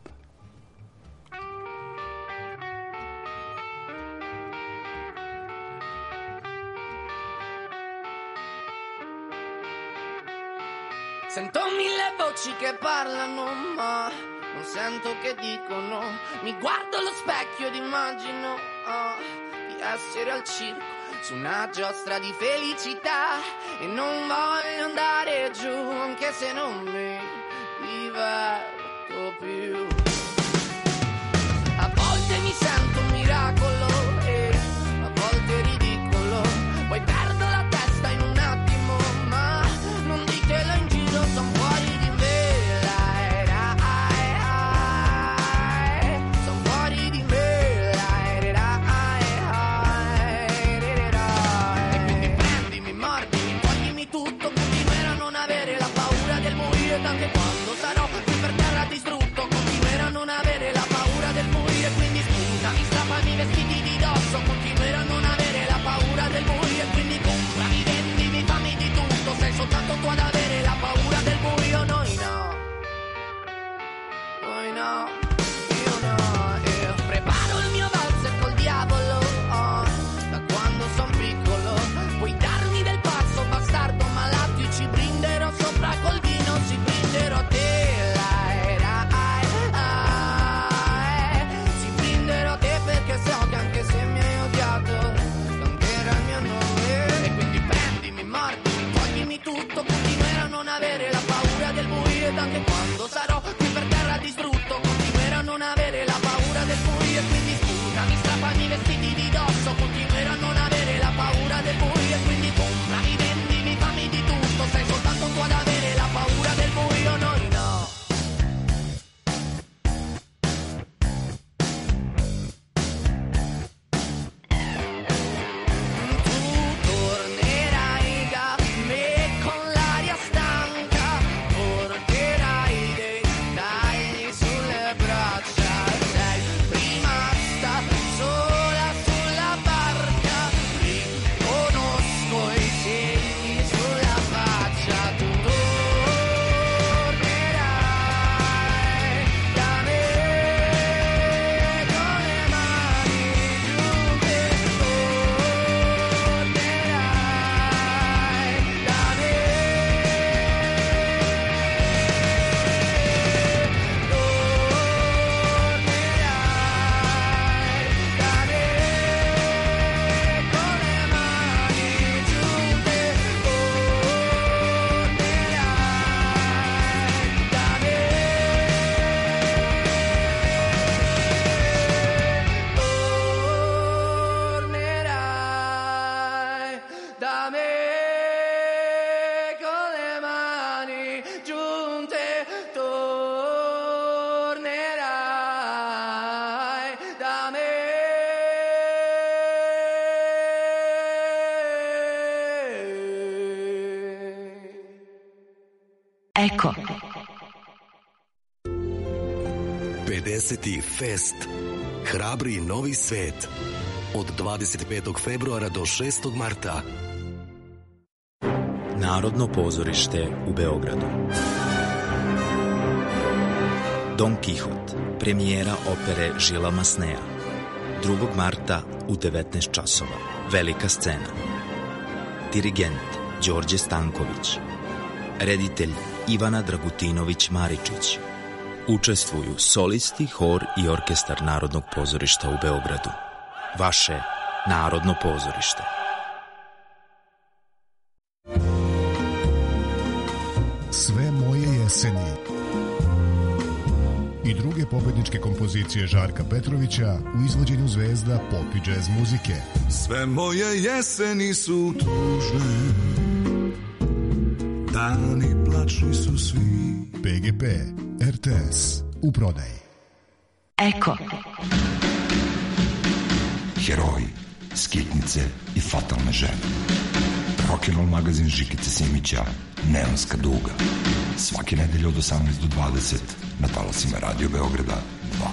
G: Sento mille voci che parlano, ma non sento che dicono. Mi guardo allo specchio ed immagino di essere al circo su una giostra di felicità e non voglio andare giù, anche se non mi diverto più. A volte mi sento un miracolo e a volte ridicolo, poi perdo la testa in un attimo, ma non ditelo in giro, son fuori di me, son fuori di me, e quindi prendimi, mordimi, toglimi tutto, continuerò a non avere la paura del morire, anche quando sarò qui per terra distrutto, continuerò a non avere la paura del morire, quindi spuntami, strappami i vestiti di dosso, continuerò a non avere la paura del morire, quindi comprami, vendimi, fammi di tutto, sei soltanto tu ad avere la paura del buio, noi no, io no, io preparo il mio valzer col diavolo, da quando son piccolo, puoi darmi del pazzo bastardo malato, io ci brinderò sopra col vino, ci brinderò te,
B: Eko.
J: 50. fest. Hrabri novi svet. Od 25. februara do 6. marta.
K: Narodno pozorište u Beogradu. Don Kihot, premijera opere Žila Masneja. 2. marta u 19 časova. Velika scena. Dirigent Đorđe Stanković. Reditelj Ivana Dragutinović-Maričić. Učestvuju solisti, hor i orkestar Narodnog pozorišta u Beogradu. Vaše Narodno pozorište.
L: Sve moje jeseni i druge pobedničke kompozicije Žarka Petrovića u izvođenju zvezda pop i džez muzike.
M: Sve moje jeseni su tužne, dani plačni su svi.
L: PGP, RTS, u prodaji.
B: Eko.
N: Heroji, skitnice i fatalne žene. Rock'n'roll magazin Žikice Simića, Neonska duga. Svake nedelje od 18 do 20 na talasima Radio Beograda 2.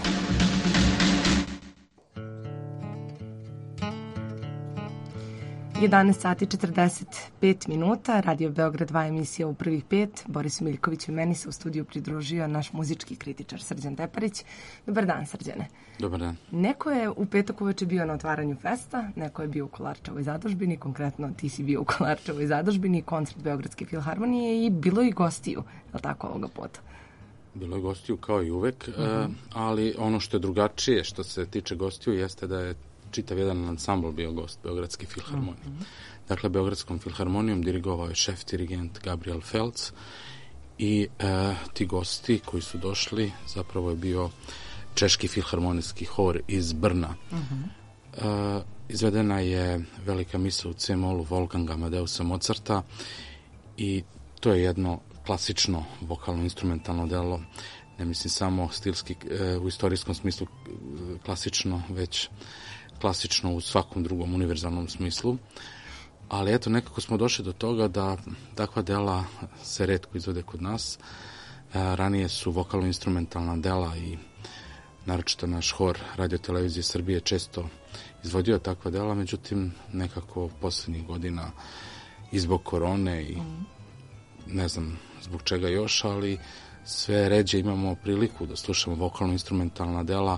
E: 11 sati 45 minuta, Radio Beograd 2 emisija u prvih 5. Boris Miljković i meni se u studiju pridružio naš muzički kritičar Srđan Teparić. Dobar dan, Srđane.
F: Dobar dan.
E: Neko je u petak uveče bio na otvaranju festa, neko je bio u Kolarčevoj zadužbini, konkretno ti si bio u Kolarčevoj zadužbini, koncert Beogradske filharmonije i bilo i gostiju, je li tako ovoga puta?
F: Bilo je gostiju kao i uvek, ali ono što je drugačije što se tiče gostiju jeste da je čitav jedan ansambl bio gost Beogradske filharmonije. Dakle, Beogradskom filharmonijom dirigovao je šef dirigent Gabriel Feltz i ti gosti koji su došli zapravo je bio Češki filharmonijski hor iz Brna. Izvedena je velika misa u C-molu Wolfganga Amadeusa Mozarta i to je jedno klasično vokalno-instrumentalno delo, ne mislim samo stilski u istorijskom smislu klasično, već klasično u svakom drugom univerzalnom smislu. Ali eto, nekako smo došli do toga da takva dela se retko izvode kod nas. Ranije su vokalno-instrumentalna dela i naročito naš hor Radio Televizije Srbije često izvodio takva dela, međutim nekako poslednjih godina i zbog korone i ne znam zbog čega još, ali sve ređe imamo priliku da slušamo vokalno-instrumentalna dela.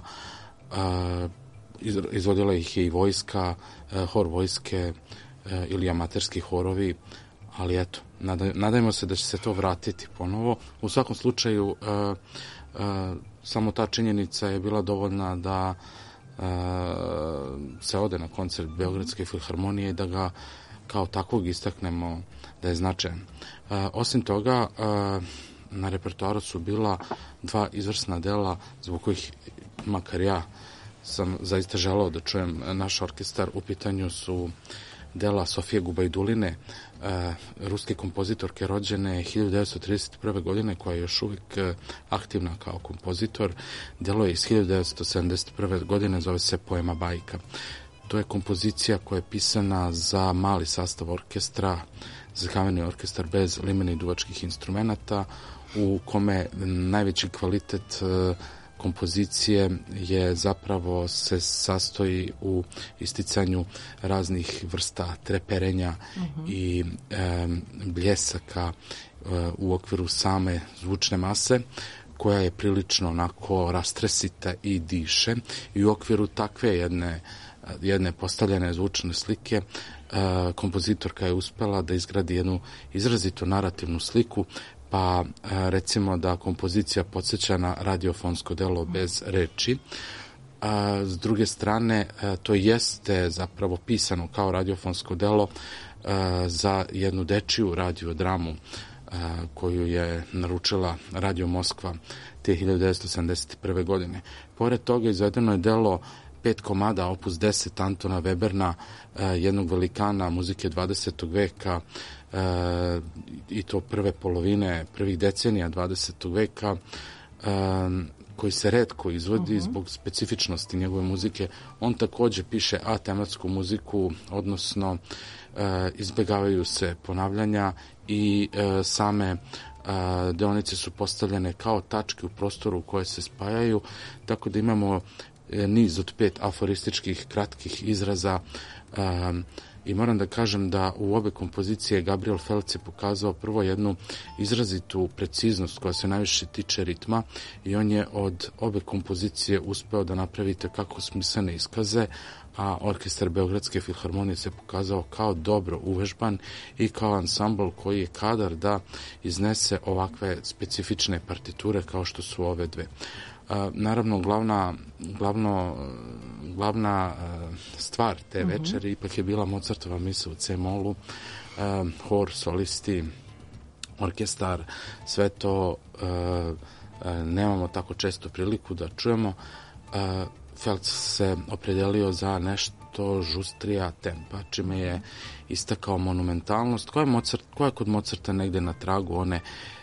F: Izvodila ih je i vojska, hor vojske ili amaterski horovi, ali eto, nadajmo se da će se to vratiti ponovo. U svakom slučaju, samo ta činjenica je bila dovoljna da se ode na koncert Beogradske filharmonije i da ga kao takvog istaknemo da je značajan. Osim toga, na repertoaru su bila dva izvrsna dela zbog kojih, makar ja, sam zaista želeo da čujem naš orkestar. U pitanju su dela Sofije Gubajduline, ruske kompozitorke rođene 1931. godine, koja je još uvijek aktivna kao kompozitor. Delo je iz 1971. godine, zove se Poema Bajka. To je kompozicija koja je pisana za mali sastav orkestra, za kamerni orkestar bez limena i duvačkih instrumenata, u kome najveći kvalitet kompozicije je zapravo se sastoji u isticanju raznih vrsta treperenja i bljesaka u okviru same zvučne mase, koja je prilično onako rastresita i diše, i u okviru takve jedne postavljene zvučne slike kompozitorka je uspela da izgradi jednu izrazito narativnu sliku, pa recimo da kompozicija podsjeća na radiofonsko delo bez reči. S druge strane, to jeste zapravo pisano kao radiofonsko delo za jednu dečiju radiodramu koju je naručila Radio Moskva te 1971. godine. Pored toga izvedeno je delo 5 komada opus 10 Antona Weberna, jednog velikana muzike 20. veka, i to prve polovine, prvih decenija 20. veka, koji se retko izvodi zbog specifičnosti njegove muzike. On takođe piše atematsku muziku, odnosno izbegavaju se ponavljanja i same
O: deonice su postavljene kao tačke u prostoru koje se spajaju, tako da imamo niz od 5 aforističkih kratkih izraza i moram da kažem da u obe kompozicije Gabriel Felc je pokazao prvo jednu izrazitu preciznost koja se najviše tiče ritma i on je od obe kompozicije uspeo da napravite kako smislene iskaze, a orkestar Beogradske filharmonije se pokazao kao dobro uvežban i kao ansambl koji je kadar da iznese ovakve specifične partiture kao što su ove dve. Naravno, glavna stvar te večeri ipak je bila Mozartova misa u C-molu, hor, solisti, orkestar, sve to nemamo tako često priliku da čujemo. Felc se opredelio za nešto žustrija tempa, čime je istakao monumentalnost, koja je kod Mozarta negde na tragu one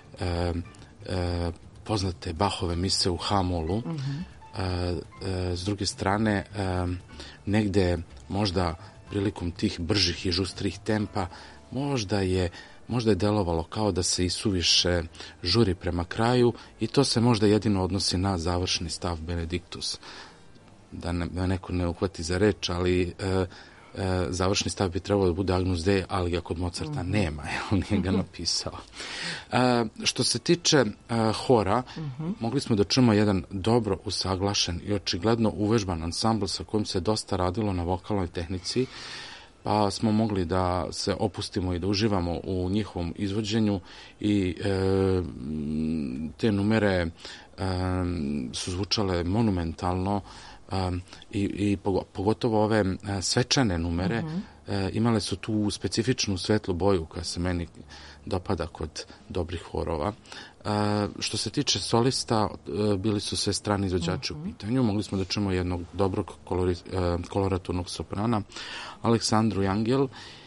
O: poznate Bachove mise u H-molu. S druge strane, negde možda prilikom tih bržih i žustrih tempa možda je delovalo kao da se isuviše žuri prema kraju i to se možda jedino odnosi na završni stav Benediktus. Da neko ne uhvati za reč, ali završni stav bi trebalo da bude Agnus Dei, ali ga kod Mozarta nema, jer nije ga napisao. Što se tiče hora, mogli smo da čujemo jedan dobro usaglašen i očigledno uvežban ansambl sa kojim se dosta radilo na vokalnoj tehnici, pa smo mogli da se opustimo i da uživamo u njihovom izvođenju i te numere su zvučale monumentalno, i pogotovo ove svečane numere imale su tu specifičnu svetlu boju koja se meni dopada kod dobrih horova. Što se tiče solista, bili su sve strani izvođači u pitanju. Mogli smo da čujemo jednog dobrog koloraturnog soprana, Aleksandru Jangel,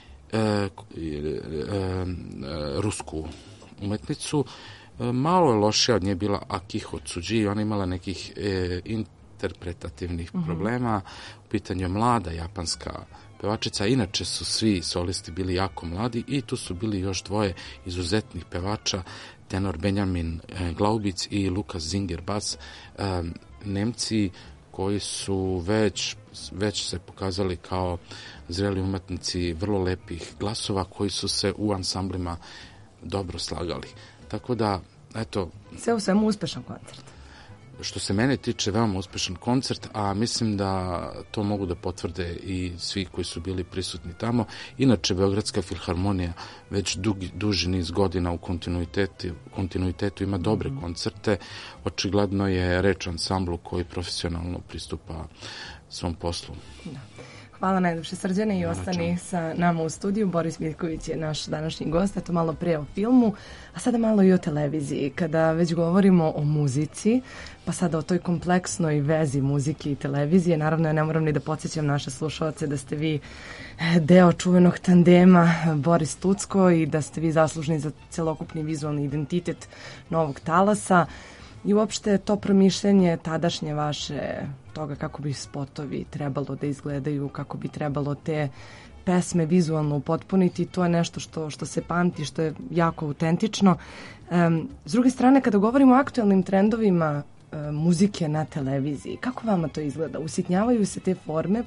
O: rusku umetnicu. Malo je lošija od nje bila Akiho Tsuji, ona imala nekih interpretativnih problema. U pitanju je mlada japanska pevačica, inače su svi solisti bili jako mladi i tu su bili još dvoje izuzetnih pevača, tenor Benjamin Glaubic i Lukas Zinger bas, Nemci koji su već se pokazali kao zreli umetnici vrlo lepih glasova koji su se u ansamblima dobro slagali. Tako da, eto...
E: Sve u svemu uspešan koncert.
O: Što se mene tiče, veoma uspešan koncert, a mislim da to mogu da potvrde i svi koji su bili prisutni tamo. Inače, Beogradska filharmonija već duži niz godina u kontinuitetu ima dobre koncerte. Očigledno je reč o ansamblu koji profesionalno pristupa svom poslu.
E: Da. Hvala najljepše, Srđane, i ostani sa nama u studiju. Boris Miljković je naš današnji gost, eto malo pre o filmu, a sada malo i o televiziji. Kada već govorimo o muzici, pa sada o toj kompleksnoj vezi muzike i televizije, naravno ja ne moram ni da podsjećam naše slušalce da ste vi deo čuvenog tandema Boris Tucko i da ste vi zaslužni za celokupni vizualni identitet Novog talasa. I uopšte to promišljanje tadašnje vaše toga kako bi spotovi trebalo da izgledaju, kako bi trebalo te pesme vizualno upotpuniti, to je nešto što se pamti, što je jako autentično. S druge strane, kada govorimo o aktuelnim trendovima muzike na televiziji, kako vama to izgleda? Usitnjavaju se te forme,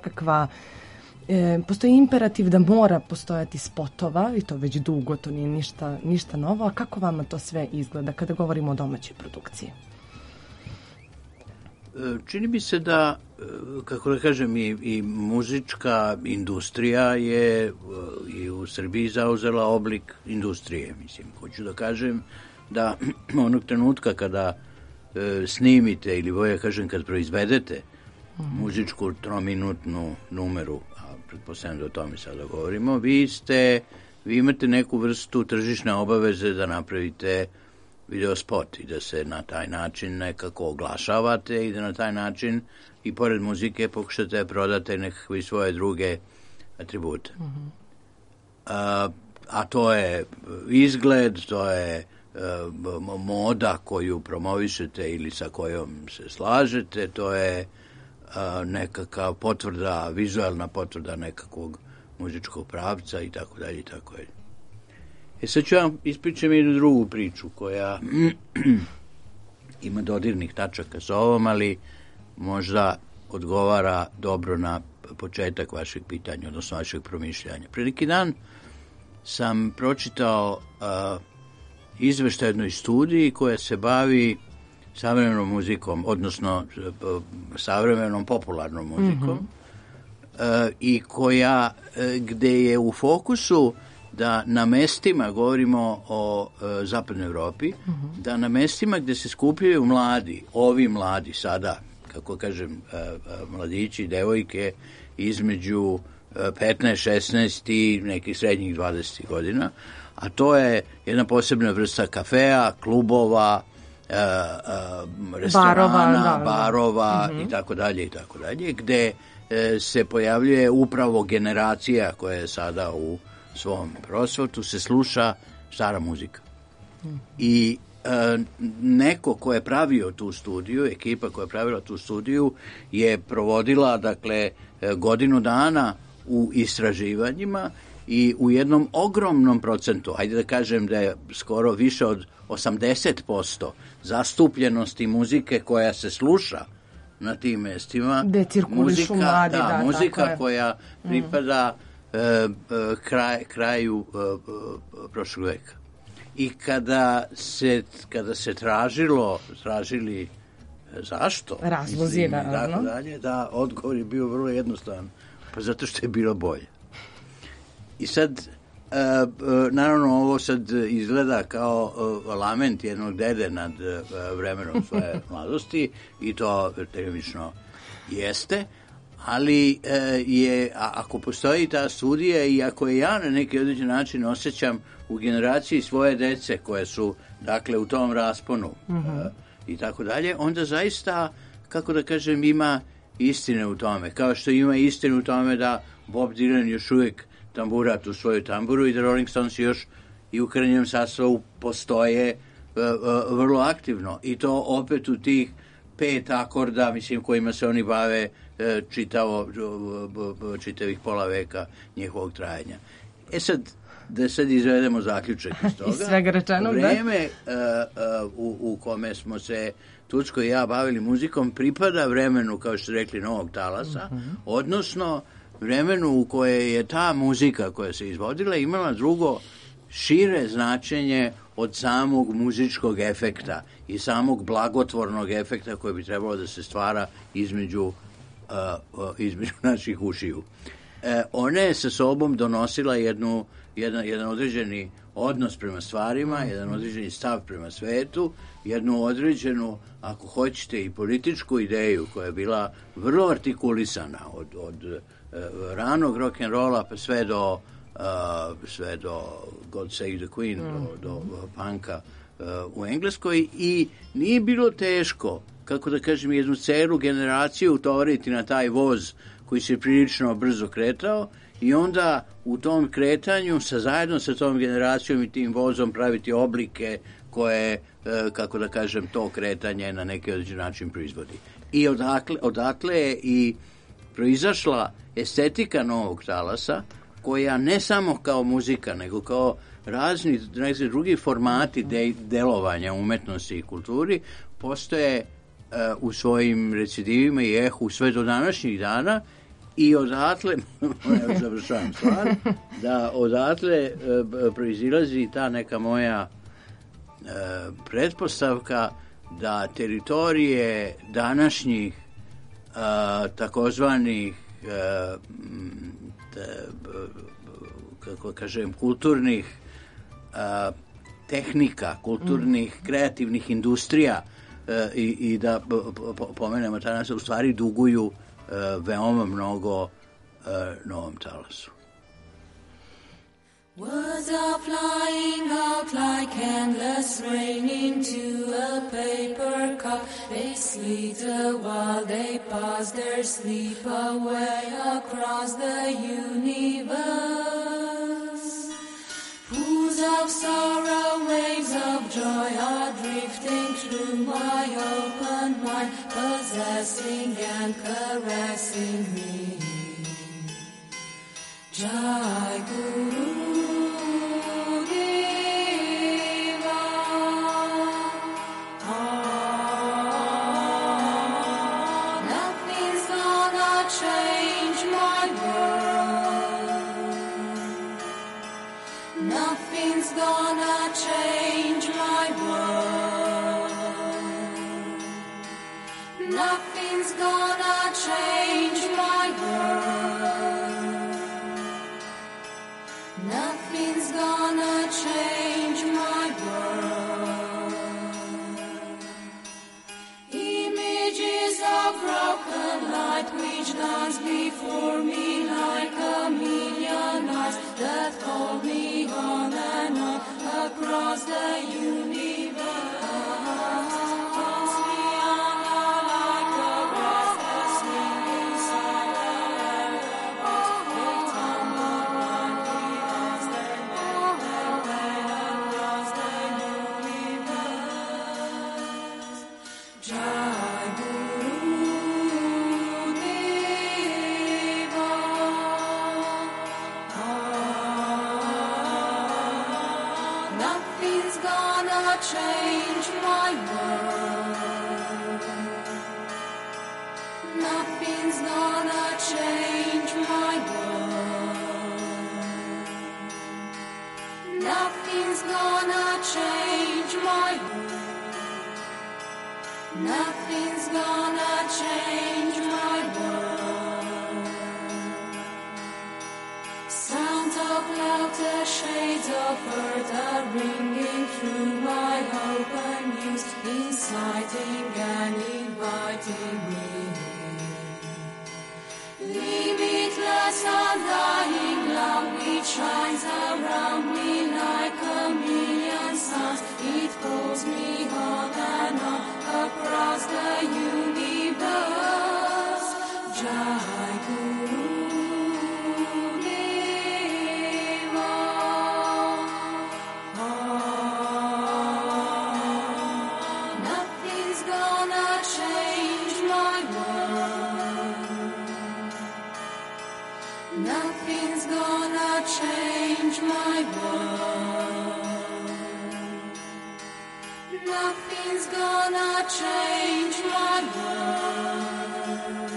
E: postoji imperativ da mora postojati spotova i to već dugo, to nije ništa novo, a kako vama to sve izgleda kada govorimo o domaćoj produkciji?
F: Čini mi se da, kako da kažem, i muzička industrija je i u Srbiji zauzela oblik industrije. Mislim, hoću da kažem da onog trenutka kada snimite ili bolje kažem kad proizvedete muzičku 3-minutnu numeru, pretpostavljam da o tome sada govorimo, vi imate neku vrstu tržišne obaveze da napravite video spot i da se na taj način nekako oglašavate i da na taj način i pored muzike pokušate da prodate nekakve svoje druge atribute. A to je izgled, to je moda koju promovišete ili sa kojom se slažete, to je nekakva potvrda, vizualna potvrda nekakvog muzičkog pravca i tako dalje i tako dalje. Sad ću vam ispričam jednu drugu priču koja ima dodirnih tačaka sa ovom, ali možda odgovara dobro na početak vašeg pitanja, odnosno vašeg promišljanja. Pre neki dan sam pročitao izveštaj jednoj studiji koja se bavi savremenom muzikom, odnosno savremenom popularnom muzikom, i koja, gde je u fokusu da na mestima, govorimo o zapadnoj Evropi, da na mestima gde se skupljaju mladi, ovi mladi sada, kako kažem, mladići, devojke između 15, 16 i nekih srednjih 20 godina, a to je jedna posebna vrsta kafea, klubova, restorana, barova i tako dalje, gde se pojavljuje upravo generacija koja je sada u svom prosvetu, se sluša stara muzika. I neko ko je pravio tu studiju, ekipa koja je pravila tu studiju, je provodila, dakle, godinu dana u istraživanjima i u jednom ogromnom procentu, hajde da kažem da je skoro više od 80% zastupljenosti muzike koja se sluša na tim mestima,
E: gde cirkulišu mladi,
F: muzika koja pripada kraju prošlog veka. I kada se tražili zašto,
E: razlozi,
F: da, odgovor je bio vrlo jednostavan, pa zato što je bilo bolje. I sad, naravno, ovo sad izgleda kao lament jednog dede nad vremenom svoje mladosti, i to telemično jeste, ali ako postoji ta studija i ako je ja na neki određen način osjećam u generaciji svoje dece koje su, dakle, u tom rasponu i tako dalje, onda zaista, kako da kažem, ima istine u tome. Kao što ima istine u tome da Bob Dylan još uvijek tambura tu svoju tamburu i da Rolling Stones još i u krnjem sastavu postoje vrlo aktivno. I to opet u tih 5 akorda, mislim, kojima se oni bave čitavih pola veka njihovog trajanja. Sad, da sad izvedemo zaključak iz toga.
E: Iz svega rečenog,
F: vreme u kome smo se Tucko i ja bavili muzikom pripada vremenu, kao što rekli, novog talasa, odnosno vremenu u koje je ta muzika koja se izvodila imala drugo šire značenje od samog muzičkog efekta i samog blagotvornog efekta koji bi trebalo da se stvara između naših ušiju. Ona je sa sobom donosila jedan određeni odnos prema stvarima, jedan određeni stav prema svetu, jednu određenu, ako hoćete, i političku ideju koja je bila vrlo artikulisana od ranog rock'n'rolla pa sve do God Save the Queen, do punka u Engleskoj, i nije bilo teško, kako da kažem, jednu celu generaciju utovariti na taj voz koji se prilično brzo kretao i onda u tom kretanju zajedno sa tom generacijom i tim vozom praviti oblike koje, kako da kažem, to kretanje na neki određen način proizvodi. I odatle je i proizašla estetika novog talasa, koja ne samo kao muzika, nego kao razni drugi formati delovanja umetnosti i kulturi postoje u svojim recidivima i ehu sve do današnjih dana. I odatle, završavam stvar, da odatle proizilazi ta neka moja pretpostavka da teritorije današnjih takozvanih kako kažem, kulturnih tehnika, kulturnih kreativnih industrija i da pomenemo danas, u stvari duguju veoma mnogo novom talasu.
G: Words are flying out like endless rain into a paper cup. They slither while they pass their sleep away across the universe. Pools of sorrow, waves of joy are drifting through my open mind, possessing and caressing me. Jai Guru. change my world. Nothing's gonna change my world. Nothing's gonna change my world. Nothing's gonna change my world. Images of broken light which dance before me like a million eyes that hold me on and on across the universe. Toss me under like a restless swing inside the land above. They tumble blindly as they make their way across the universe. Jai Guru Deva. Nothing's gonna change my world. Nothing's gonna change my world. Nothing's gonna change my world. Nothing's gonna change my world. Sounds of laughter, shades of earth are ringing through my open ears, inciting and inviting me. Limitless, undying love which shines around me like a million suns. It pulls me on and on across the universe. Jai Guru Deva. Nothing's gonna change my world. Nothing's gonna change my world. Nothing's gonna change my world.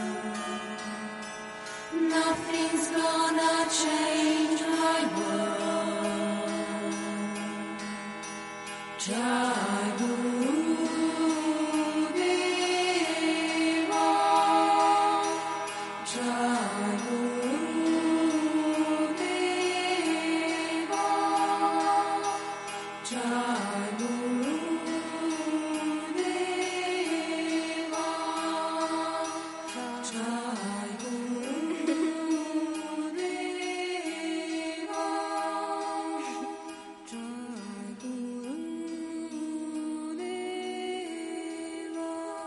G: Nothing's gonna change my world. Jai Guru Deva. Jai Guru Deva. Jai Guru Deva. Jai Guru Deva. Jai Guru Deva.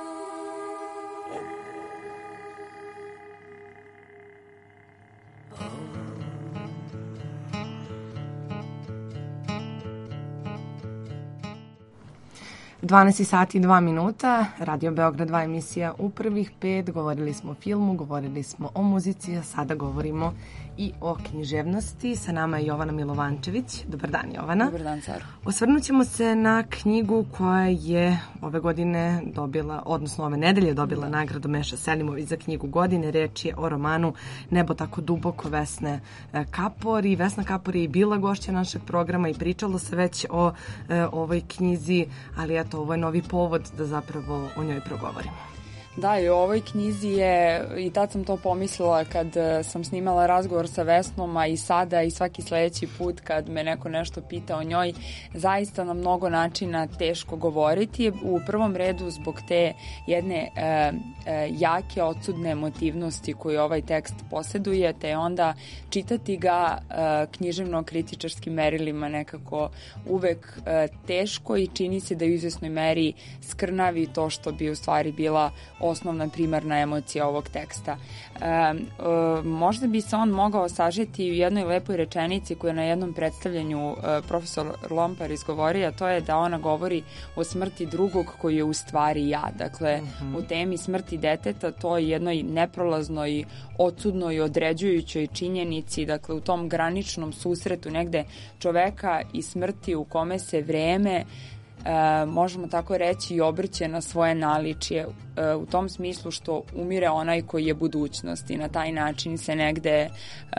E: 12 sati i 2 minuta, Radio Beograd 2 emisija u prvih 5, govorili smo o filmu, govorili smo o muzici, a sada govorimo i o književnosti. Sa nama je Jovana Milovančević. Dobar dan, Jovana.
I: Dobar dan, Caro.
E: Osvrnut ćemo se na knjigu koja je ove godine dobila, odnosno ove nedelje dobila nagradu Meša Selimović za knjigu godine. Reč je o romanu Nebo tako duboko Vesne Kapor. I Vesna Kapor je i bila gošća našeg programa i pričalo se već o ovoj knjizi, ali eto, ovo je novi povod da zapravo o njoj progovorimo.
I: Da, i u ovoj knjizi je, i tad sam to pomislila kad sam snimala razgovor sa Vesnom, a i sada i svaki sledeći put kad me neko nešto pita o njoj, zaista na mnogo načina teško govoriti. U prvom redu zbog te jedne jake odsudne emotivnosti koju ovaj tekst poseduje, te onda čitati ga književno-kritičarskim merilima nekako uvek teško i čini se da u izvesnoj meri skrnavi to što bi u stvari bila osnovna primarna emocija ovog teksta. Možda bi se on mogao sažeti u jednoj lepoj rečenici koju je na jednom predstavljanju profesor Lompar izgovorio, a to je da ona govori o smrti drugog koji je u stvari ja. Dakle, u temi smrti deteta, to je jednoj neprolaznoj, odsudnoj, određujućoj činjenici, dakle u tom graničnom susretu negde čoveka i smrti u kome se vreme
P: možemo tako reći, i obrće na svoje naličje, u tom smislu što umire onaj koji je budućnost i na taj način se negde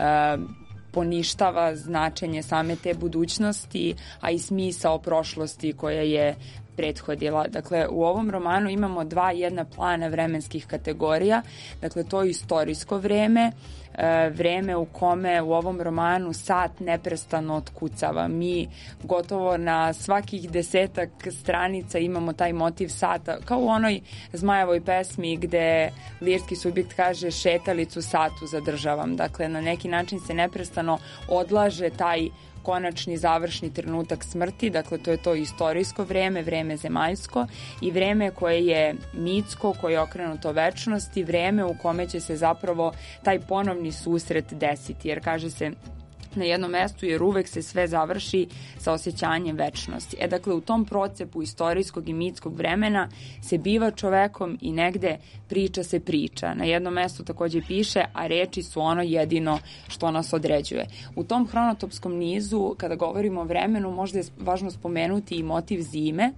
P: poništava značenje same te budućnosti, a i smisao prošlosti koja je prethodila. Dakle, u ovom romanu imamo dva jedna plana vremenskih kategorija. Dakle, to je istorijsko vreme, vreme u kome u ovom romanu sat neprestano otkucava. Mi gotovo na svakih 10 stranica imamo taj motiv sata, kao u onoj Zmajevoj pesmi gde lirski subjekt kaže šetalicu satu zadržavam. Dakle, na neki način se neprestano odlaže taj konačni završni trenutak smrti, dakle to je to istorijsko vreme, vreme zemaljsko i vreme koje je mitsko, koje je okrenuto večnosti, vreme u kome će se zapravo taj ponovni susret desiti, jer kaže se na jednom mestu, jer uvek se sve završi sa osjećanjem večnosti. Dakle, u tom procepu istorijskog i mitskog vremena se biva čovekom i negde priča se priča. Na jednom mestu takođe piše, a reči su ono jedino što nas određuje. U tom hronotopskom nizu, kada govorimo o vremenu, možda je važno spomenuti i motiv zime.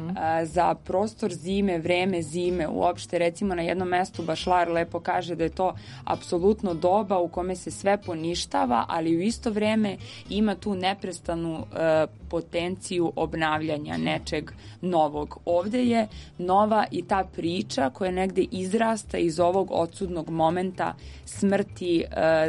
P: Za prostor zime, vreme zime, uopšte recimo na jednom mestu Bašlar lepo kaže da je to apsolutno doba u kome se sve poništava, ali u isto vreme ima tu neprestanu potenciju obnavljanja nečeg novog. Ovde je nova i ta priča koja negde izrasta iz ovog odsudnog momenta smrti.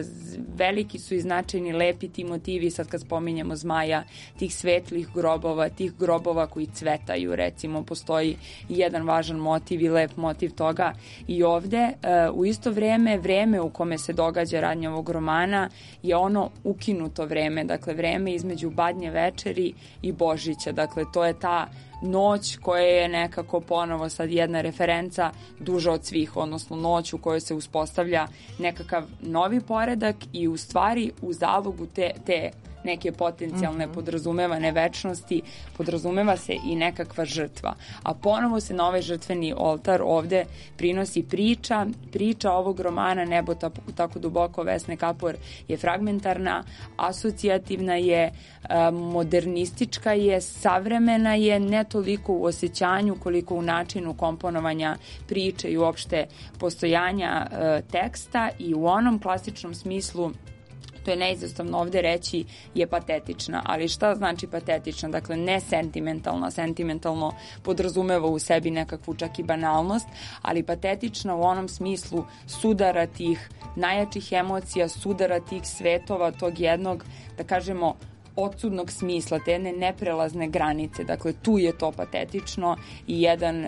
P: Veliki su i značajni lepi ti motivi, sad kad spominjemo Zmaja, tih svetlih grobova, tih grobova koji cvetaju, recimo, postoji jedan važan motiv i lep motiv toga i ovde. U isto vreme, vreme u kome se događa radnja ovog romana je ono ukinuto vreme, dakle vreme između Badnje večeri i Božića, dakle to je ta noć koja je nekako ponovo sad jedna referenca duža od svih, odnosno noć u kojoj se uspostavlja nekakav novi poredak i u stvari u zalogu te neke potencijalne podrazumevane večnosti podrazumeva se i nekakva žrtva. A ponovo se na ovaj žrtveni oltar ovde prinosi priča ovog romana Nebo tako duboko Vesne Kapor je fragmentarna, asocijativna je, modernistička je, savremena je, ne toliko u osjećanju koliko u načinu komponovanja priče i uopšte postojanja teksta i u onom klasičnom smislu, to je neizostavno ovde reći, je patetična. Ali šta znači patetična? Dakle, ne sentimentalna. Sentimentalno podrazumeva u sebi nekakvu čak i banalnost, ali patetična u onom smislu sudara tih najjačih emocija, sudara tih svetova, tog jednog, da kažemo, odsudnog smisla, te jedne neprelazne granice. Dakle, tu je to patetično i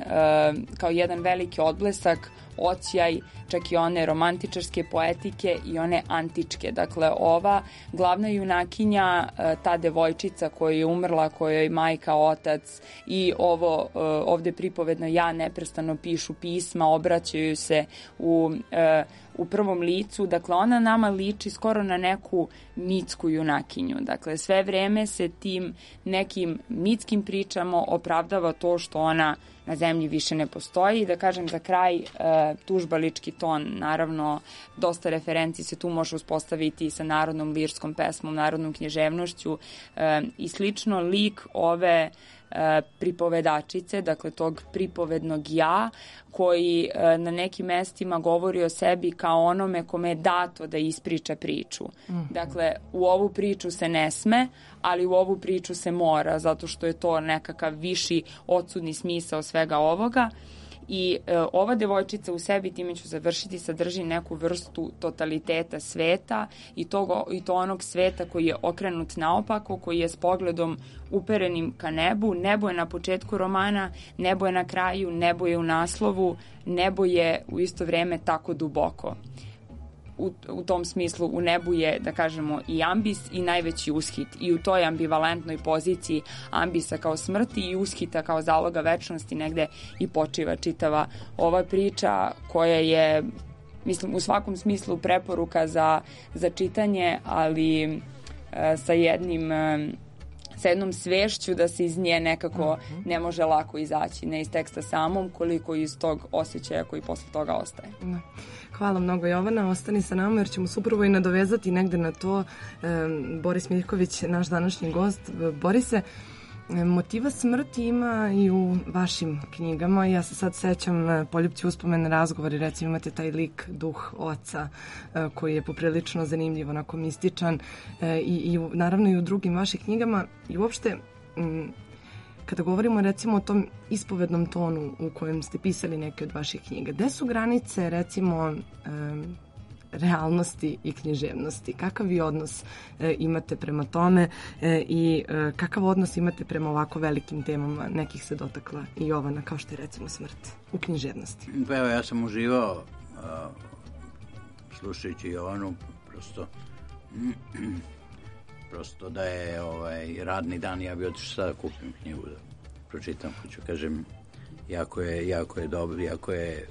P: kao jedan veliki odblesak, odsjaj, čak i one romantičarske poetike i one antičke. Dakle, ova glavna junakinja, ta devojčica koja je umrla, kojoj majka, otac i ovde pripovedno ja neprestano pišu pisma, obraćaju se u prvom licu. Dakle, ona nama liči skoro na neku mitsku junakinju. Dakle, sve vreme se tim nekim mitskim pričama opravdava to što ona na zemlji više ne postoji. Da kažem za kraj, tužbalički ton, naravno, dosta referenci se tu može uspostaviti sa narodnom lirskom pesmom, narodnom književnošću i slično. Lik ove pripovedačice, dakle tog pripovednog ja, koji na nekim mestima govori o sebi kao onome kome je dato da ispriča priču. Dakle, u ovu priču se ne sme, ali u ovu priču se mora, zato što je to nekakav viši odsudni smisao svega ovoga. I ova devojčica u sebi, time ću završiti, sadrži neku vrstu totaliteta sveta i to onog sveta koji je okrenut naopako, koji je s pogledom uperenim ka nebu. Nebo je na početku romana, nebo je na kraju, nebo je u naslovu, nebo je u isto vreme tako duboko. U tom smislu u nebu je, da kažemo, i ambis i najveći ushit. I u toj ambivalentnoj poziciji ambisa kao smrti i ushita kao zaloga večnosti negde i počiva čitava ova priča koja je, mislim, u svakom smislu preporuka za čitanje, ali sa jednom svešću da se iz nje nekako ne može lako izaći, ne iz teksta samom, koliko iz tog osjećaja koji posle toga ostaje.
E: Hvala mnogo, Jovana, ostani sa nama jer ćemo se upravo i nadovezati negde na to. Boris Miljković, naš današnji gost. Borise, Motiva smrti ima i u vašim knjigama. Ja se sad sećam Poljupci uspomene razgovori, recimo imate taj lik, duh oca, koji je poprilično zanimljiv, onako mističan, i naravno i u drugim vašim knjigama. I uopšte, kada govorimo recimo o tom ispovednom tonu u kojem ste pisali neke od vaših knjiga, gde su granice recimo realnosti i književnosti? Kakav vi odnos imate prema tome i kakav odnos imate prema ovako velikim temama? Nekih se dotakla i Jovana, kao što je recimo smrt u književnosti.
F: Pa evo, ja sam uživao slušajući Jovanu, prosto da je radni dan, ja bi otišao sada kupim knjigu da pročitam, hoću kažem, jako je dobro, jako je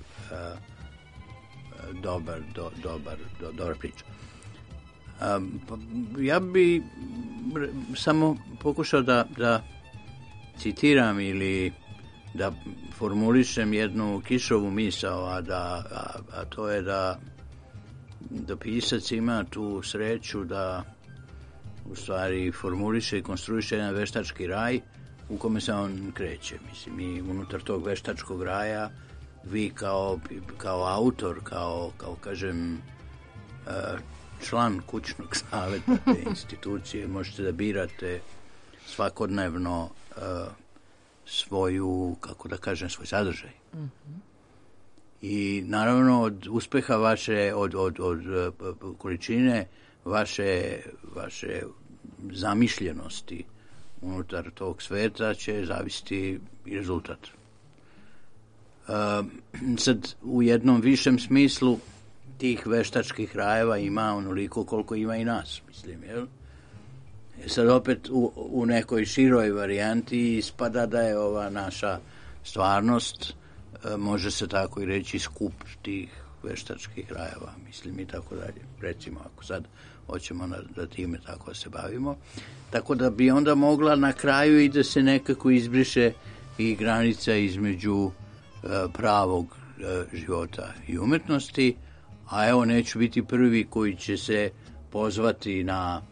F: dobra priča. Ja bi samo pokušao da citiram ili da formulišem jednu Kišovu misao, a to je da pisac ima tu sreću da u stvari formuliše i konstruiše jedan veštački raj u kome se on kreće. Mislim, i unutar tog veštačkog raja vi kao autor, kao kažem, član kućnog saveta te institucije, možete da birate svakodnevno svoju, kako da kažem, svoj sadržaj. I naravno od uspeha vaše, od količine vaše zamišljenosti unutar tog sveta će zavisiti i rezultat. Sad, u jednom višem smislu tih veštačkih rajeva ima onoliko koliko ima i nas, mislim, jel? Sad opet u nekoj široj varijanti ispada da je ova naša stvarnost, može se tako i reći, skup tih veštačkih rajeva, mislim, i tako dalje. Recimo, ako sad hoćemo da time tako se bavimo. Tako da bi onda mogla na kraju i da se nekako izbriše i granica između pravog života i umetnosti, a evo, neću biti prvi koji će se pozvati na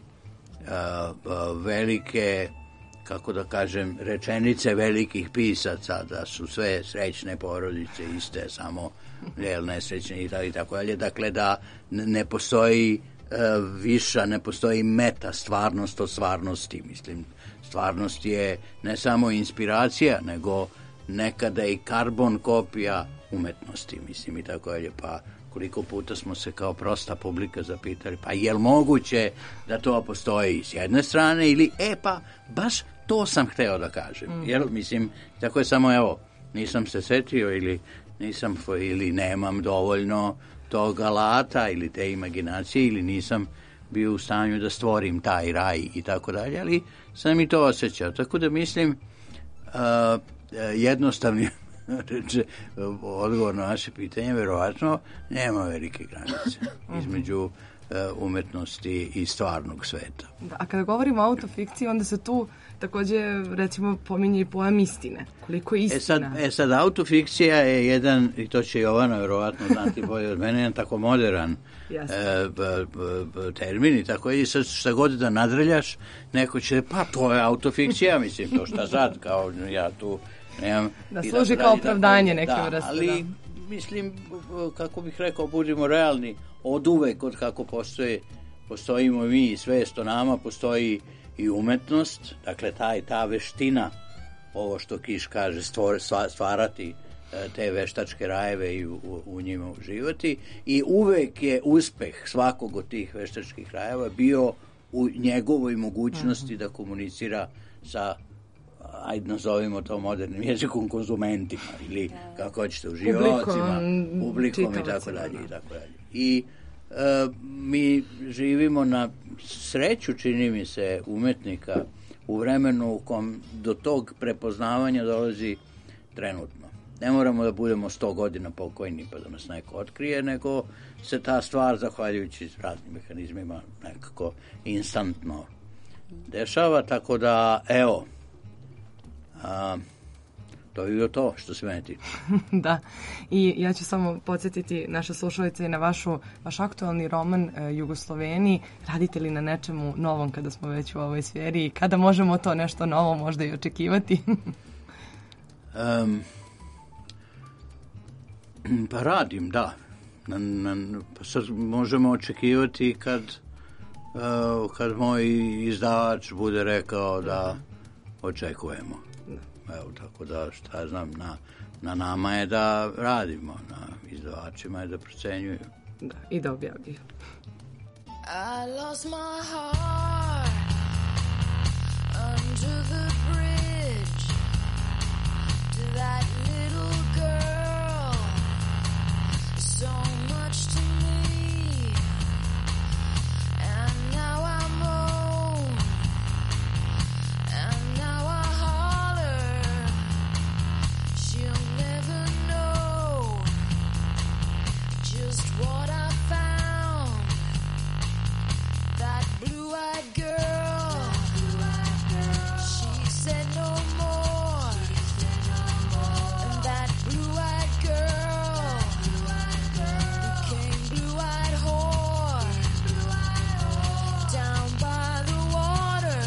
F: velike, kako da kažem, rečenice velikih pisaca, da su sve srećne porodice iste, samo nesrećne i tako dalje. Dakle, da ne postoji viša, ne postoji meta stvarnost od stvarnosti. Mislim, stvarnost je ne samo inspiracija, nego nekada i karbon kopija umetnosti, mislim, i tako dalje. Pa koliko puta smo se kao prosta publika zapitali, pa je li moguće da to postoji s jedne strane ili, pa baš to sam hteo da kažem. Jel, mislim, tako je, samo evo, nisam se setio ili nemam dovoljno tog alata ili te imaginacije ili nisam bio u stanju da stvorim taj raj i tako dalje, ali sam i to osjećao. Tako da mislim, jednostavni odgovor na vaše pitanje, verovatno nema velike granice između umetnosti i stvarnog sveta.
E: Da, a kada govorimo o autofikciji, onda se tu takođe, recimo, pominje i pojam istine. Koliko je istina?
F: Sad, autofikcija je jedan, i to će Jovana verovatno znati bolje od mene, jedan tako modern termin i tako je. I sad šta god da nadrljaš, neko će, pa to je autofikcija, mislim, to šta sad, kao ja tu nemam...
E: Da služi kao opravdanje neke vrste.
F: Ali, mislim, kako bih rekao, budimo realni, od uvek, od kako postojimo mi i svest o nama, postoji i umetnost, dakle ta veština, ovo što Kiš kaže, stvarati te veštačke rajeve i u njima uživati, i uvek je uspeh svakog od tih veštačkih rajeva bio u njegovoj mogućnosti da komunicira sa, ajde nazovimo to modernim jezikom, konzumentima ili kako hoćete, uživaocima, publikom i tako dalje i tako dalje. I mi živimo, na sreću, čini mi se, umetnika u vremenu u kom do tog prepoznavanja dolazi trenutno. Ne moramo da budemo 100 godina pokojni pa da nas neko otkrije, nego se ta stvar, zahvaljujući raznim mehanizmima, nekako instantno dešava, tako da, evo, To je to što se meni tiče.
E: Da, i ja ću samo podsjetiti naše slušalice i na vaš aktualni roman Jugosloveni. Radite li na nečemu novom kada smo već u ovoj sferi i kada možemo to nešto novo možda i očekivati?
F: Pa radim, da. Pa sad možemo očekivati kad moj izdavač bude rekao da očekujemo. Evo, tako da, šta znam, na nama je da radimo, na izdavačima je da procenjuju.
E: Da, i da objavljuju.
G: I lost my heart under the bridge to that little girl, so much to me, and now I'm old, and now I holler, she'll never know just what I found, that blue-eyed girl, she said no more, and that blue-eyed girl became blue-eyed whore, down by the water,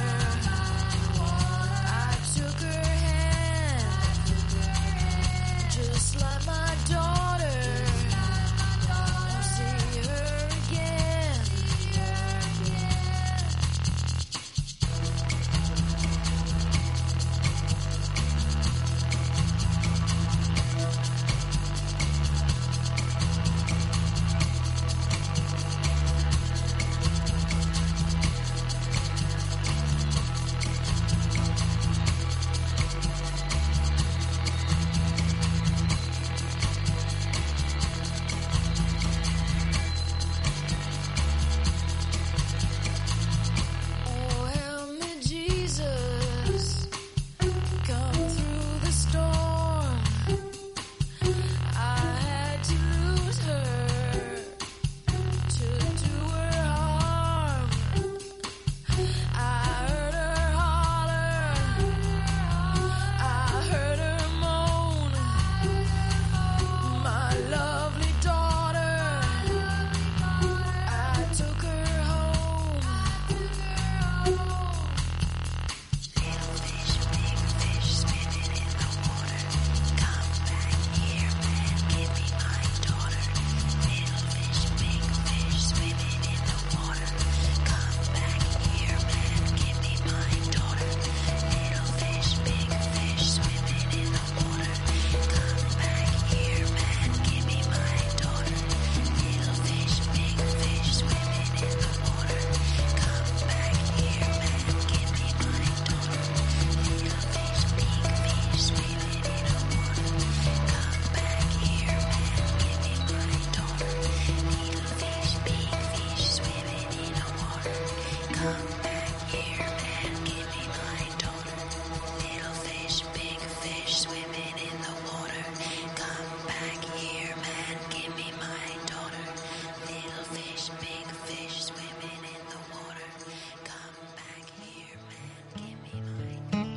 G: I took her hand, just like my daughter, I'll see her again. Oh, help me, Jesus, come through the storm. I had to lose her to do her harm. I heard her holler, I heard her moan, my lovely daughter, I took her home. Little fish, big fish, swimming in the water. Come back here, man, give me my daughter. Little fish, big fish, swimming in the water. Come back here, man, give me my daughter. Little fish, big fish, swimming in the water. Come back here, man, give me my daughter. Little fish, big fish, swimming in the water. Come back here, man, give me my daughter. Little fish, big fish, swimming in the water. Come back here, man, give me my daughter. Little fish, big fish, swimming in the water. Come back here, man, give me my daughter. Little fish, big fish, swimming in the water. Come back here, man, give me my daughter. Little fish, big fish, swimming in the water. Come back here, man, give me my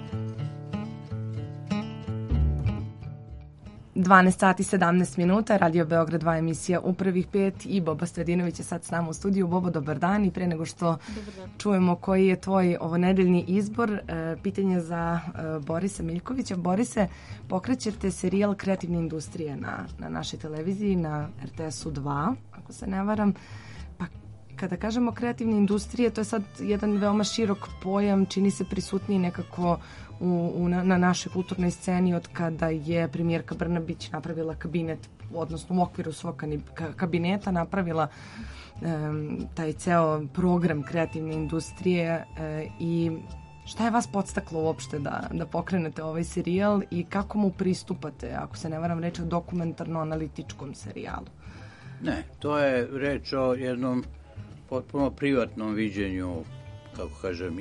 E: 12 sati 17 minuta, Radio Beograd 2 emisija u prvih 5 i Bobo Stojadinović je sad s nama u studiju. Bobo, dobar dan i pre nego što čujemo koji je tvoj ovonedeljni izbor, pitanje za Borisa Miljkovića. Borise, pokrećete serijal kreativne industrije na našoj televiziji, na RTS-u 2, ako se ne varam. Pa kada kažemo kreativne industrije, to je sad jedan veoma širok pojam, čini se prisutniji nekako na našoj kulturnoj sceni od kada je premijerka Brnabić napravila kabinet, odnosno u okviru svog kabineta napravila taj ceo program kreativne industrije i šta je vas podstaklo uopšte da pokrenete ovaj serijal i kako mu pristupate, ako se ne varam, reč o dokumentarno-analitičkom serijalu?
F: Ne, to je reč o jednom potpuno privatnom viđenju, kako kažem,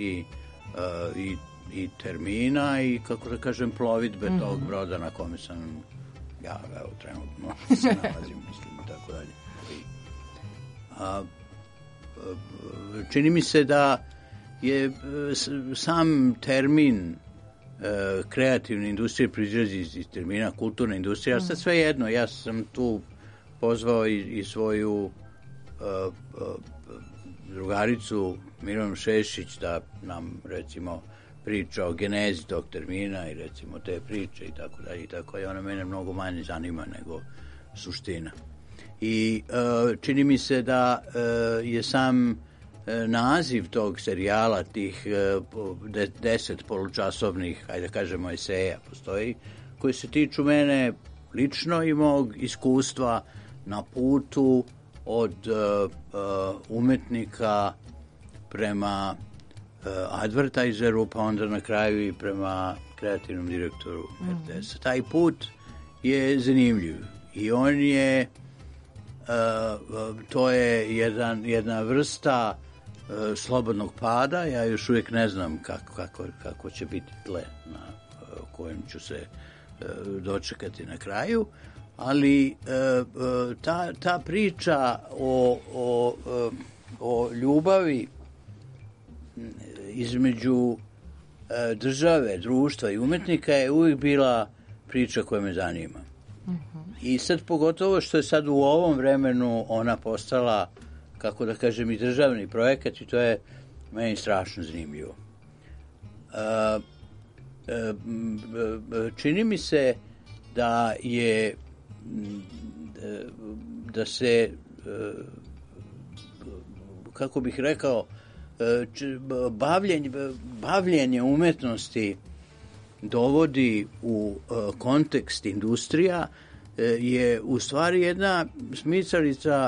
F: i termina i, kako da kažem, plovidbe tog broda na kome sam ja, evo, trenutno se nalazim, mislim, i tako dalje. Čini mi se da je sam termin kreativne industrije proizlazi iz termina kulturna industrija, sad sve jedno, ja sam tu pozvao i svoju drugaricu Mirjanu Šešić da nam, recimo, priča o genezi tog termina i recimo te priče i tako dalje i tako i ona mene mnogo manje zanima nego suština. I čini mi se da je sam naziv tog serijala, tih 10 polučasovnih, ajde da kažemo, eseja postoji, koji se tiču mene lično i mog iskustva na putu od umetnika prema advertajzeru, pa onda na kraju i prema kreativnom direktoru RTS-a. Taj put je zanimljiv i on je to je jedna vrsta slobodnog pada. Ja još uvijek ne znam kako će biti tle na kojem ću se dočekati na kraju, ali ta priča o ljubavi između države, društva i umetnika je uvijek bila priča koja me zanima. I sad pogotovo što je sad u ovom vremenu ona postala, kako da kažem, i državni projekat i to je meni strašno zanimljivo. Čini mi se da se kako bih rekao, bavljenje umetnosti dovodi u kontekst industrija je u stvari jedna smicalica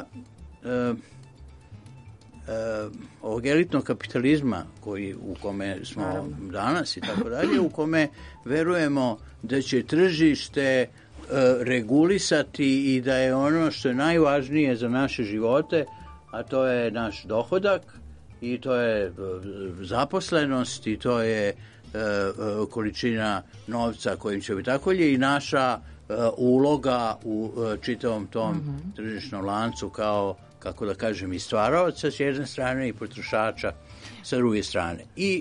F: ovog elitnog kapitalizma u kome smo danas i tako dalje, u kome verujemo da će tržište regulisati i da je ono što je najvažnije za naše živote, a to je naš dohodak i to je zaposlenost i to je količina novca kojim će biti tako i naša uloga u čitavom tom tržišnom lancu kao, kako da kažem, i stvaraoca s jedne strane i potrošača sa druge strane. I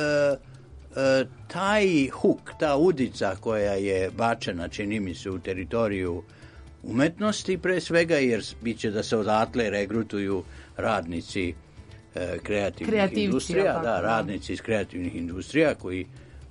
F: taj huk, ta udica koja je bačena, čini mi se, u teritoriju umetnosti pre svega, jer bit će da se odatle regrutuju radnici kreativnih industrija, radnici iz kreativnih industrija koji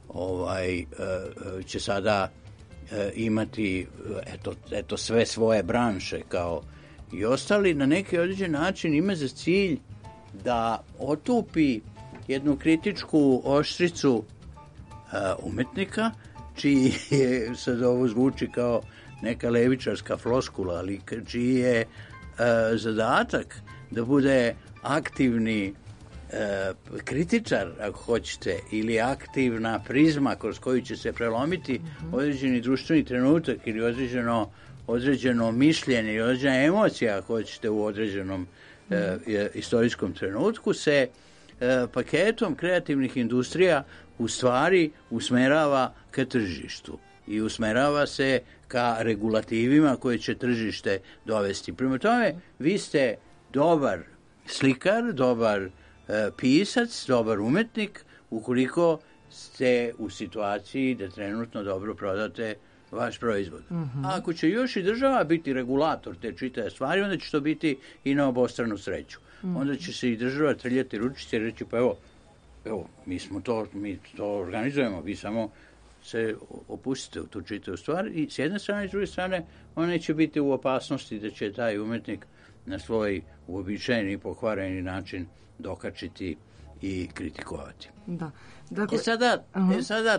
F: će sada imati eto sve svoje branše kao i ostali, na neki određen način ima za cilj da otupi jednu kritičku oštricu umetnika, čiji je, sad ovo zvuči kao neka levičarska floskula, ali čiji je zadatak da bude aktivni kritičar, ako hoćete, ili aktivna prizma kroz koju će se prelomiti određeni društveni trenutak ili određeno mišljenje ili određena emocija, ako hoćete, u određenom istorijskom trenutku, se paketom kreativnih industrija u stvari usmerava ka tržištu i usmerava se ka regulativima koje će tržište dovesti. Prema tome, vi ste dobar slikar, dobar pisac, dobar umetnik, ukoliko ste u situaciji da trenutno dobro prodate vaš proizvod. A ako će još i država biti regulator te čitave stvari, onda će to biti i na obostranu sreću. Onda će se i država trljati ručice i reći, pa evo, mi to organizujemo, vi samo se opustite u tu čitavu stvar i s jedne strane i s druge strane on neće biti u opasnosti da će taj umetnik na svoj uobičajeni i pokvareni način dokačiti i kritikovati.
E: Da. Dakle,
F: sada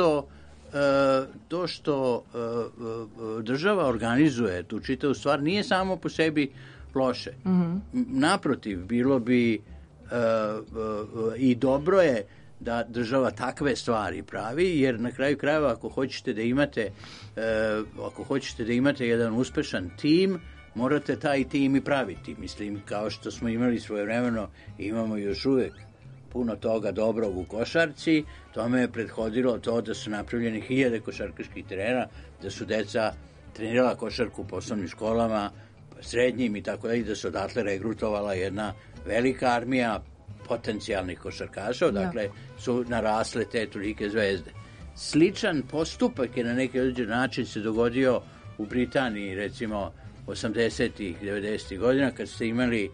F: to što država organizuje tu čitavu stvar nije samo po sebi loše. Naprotiv, bilo bi i dobro je da država takve stvari pravi, jer na kraju krajeva ako hoćete da imate jedan uspešan tim, morate taj tim i praviti. Mislim, kao što smo imali svojevremeno, imamo još uvijek puno toga dobrog u košarci, tome je prethodilo to da su napravljeni 1000 košarkaških terena, da su deca trenirala košarku u poslovnim školama, srednjim i tako dalje, da se odatle regrutovala jedna velika armija potencijalnih košarkaša, dakle su narasle te tolike zvezde. sličan postupak je na neki određen način se dogodio u Britaniji, recimo 80-ih, 90-ih godina, kad ste imali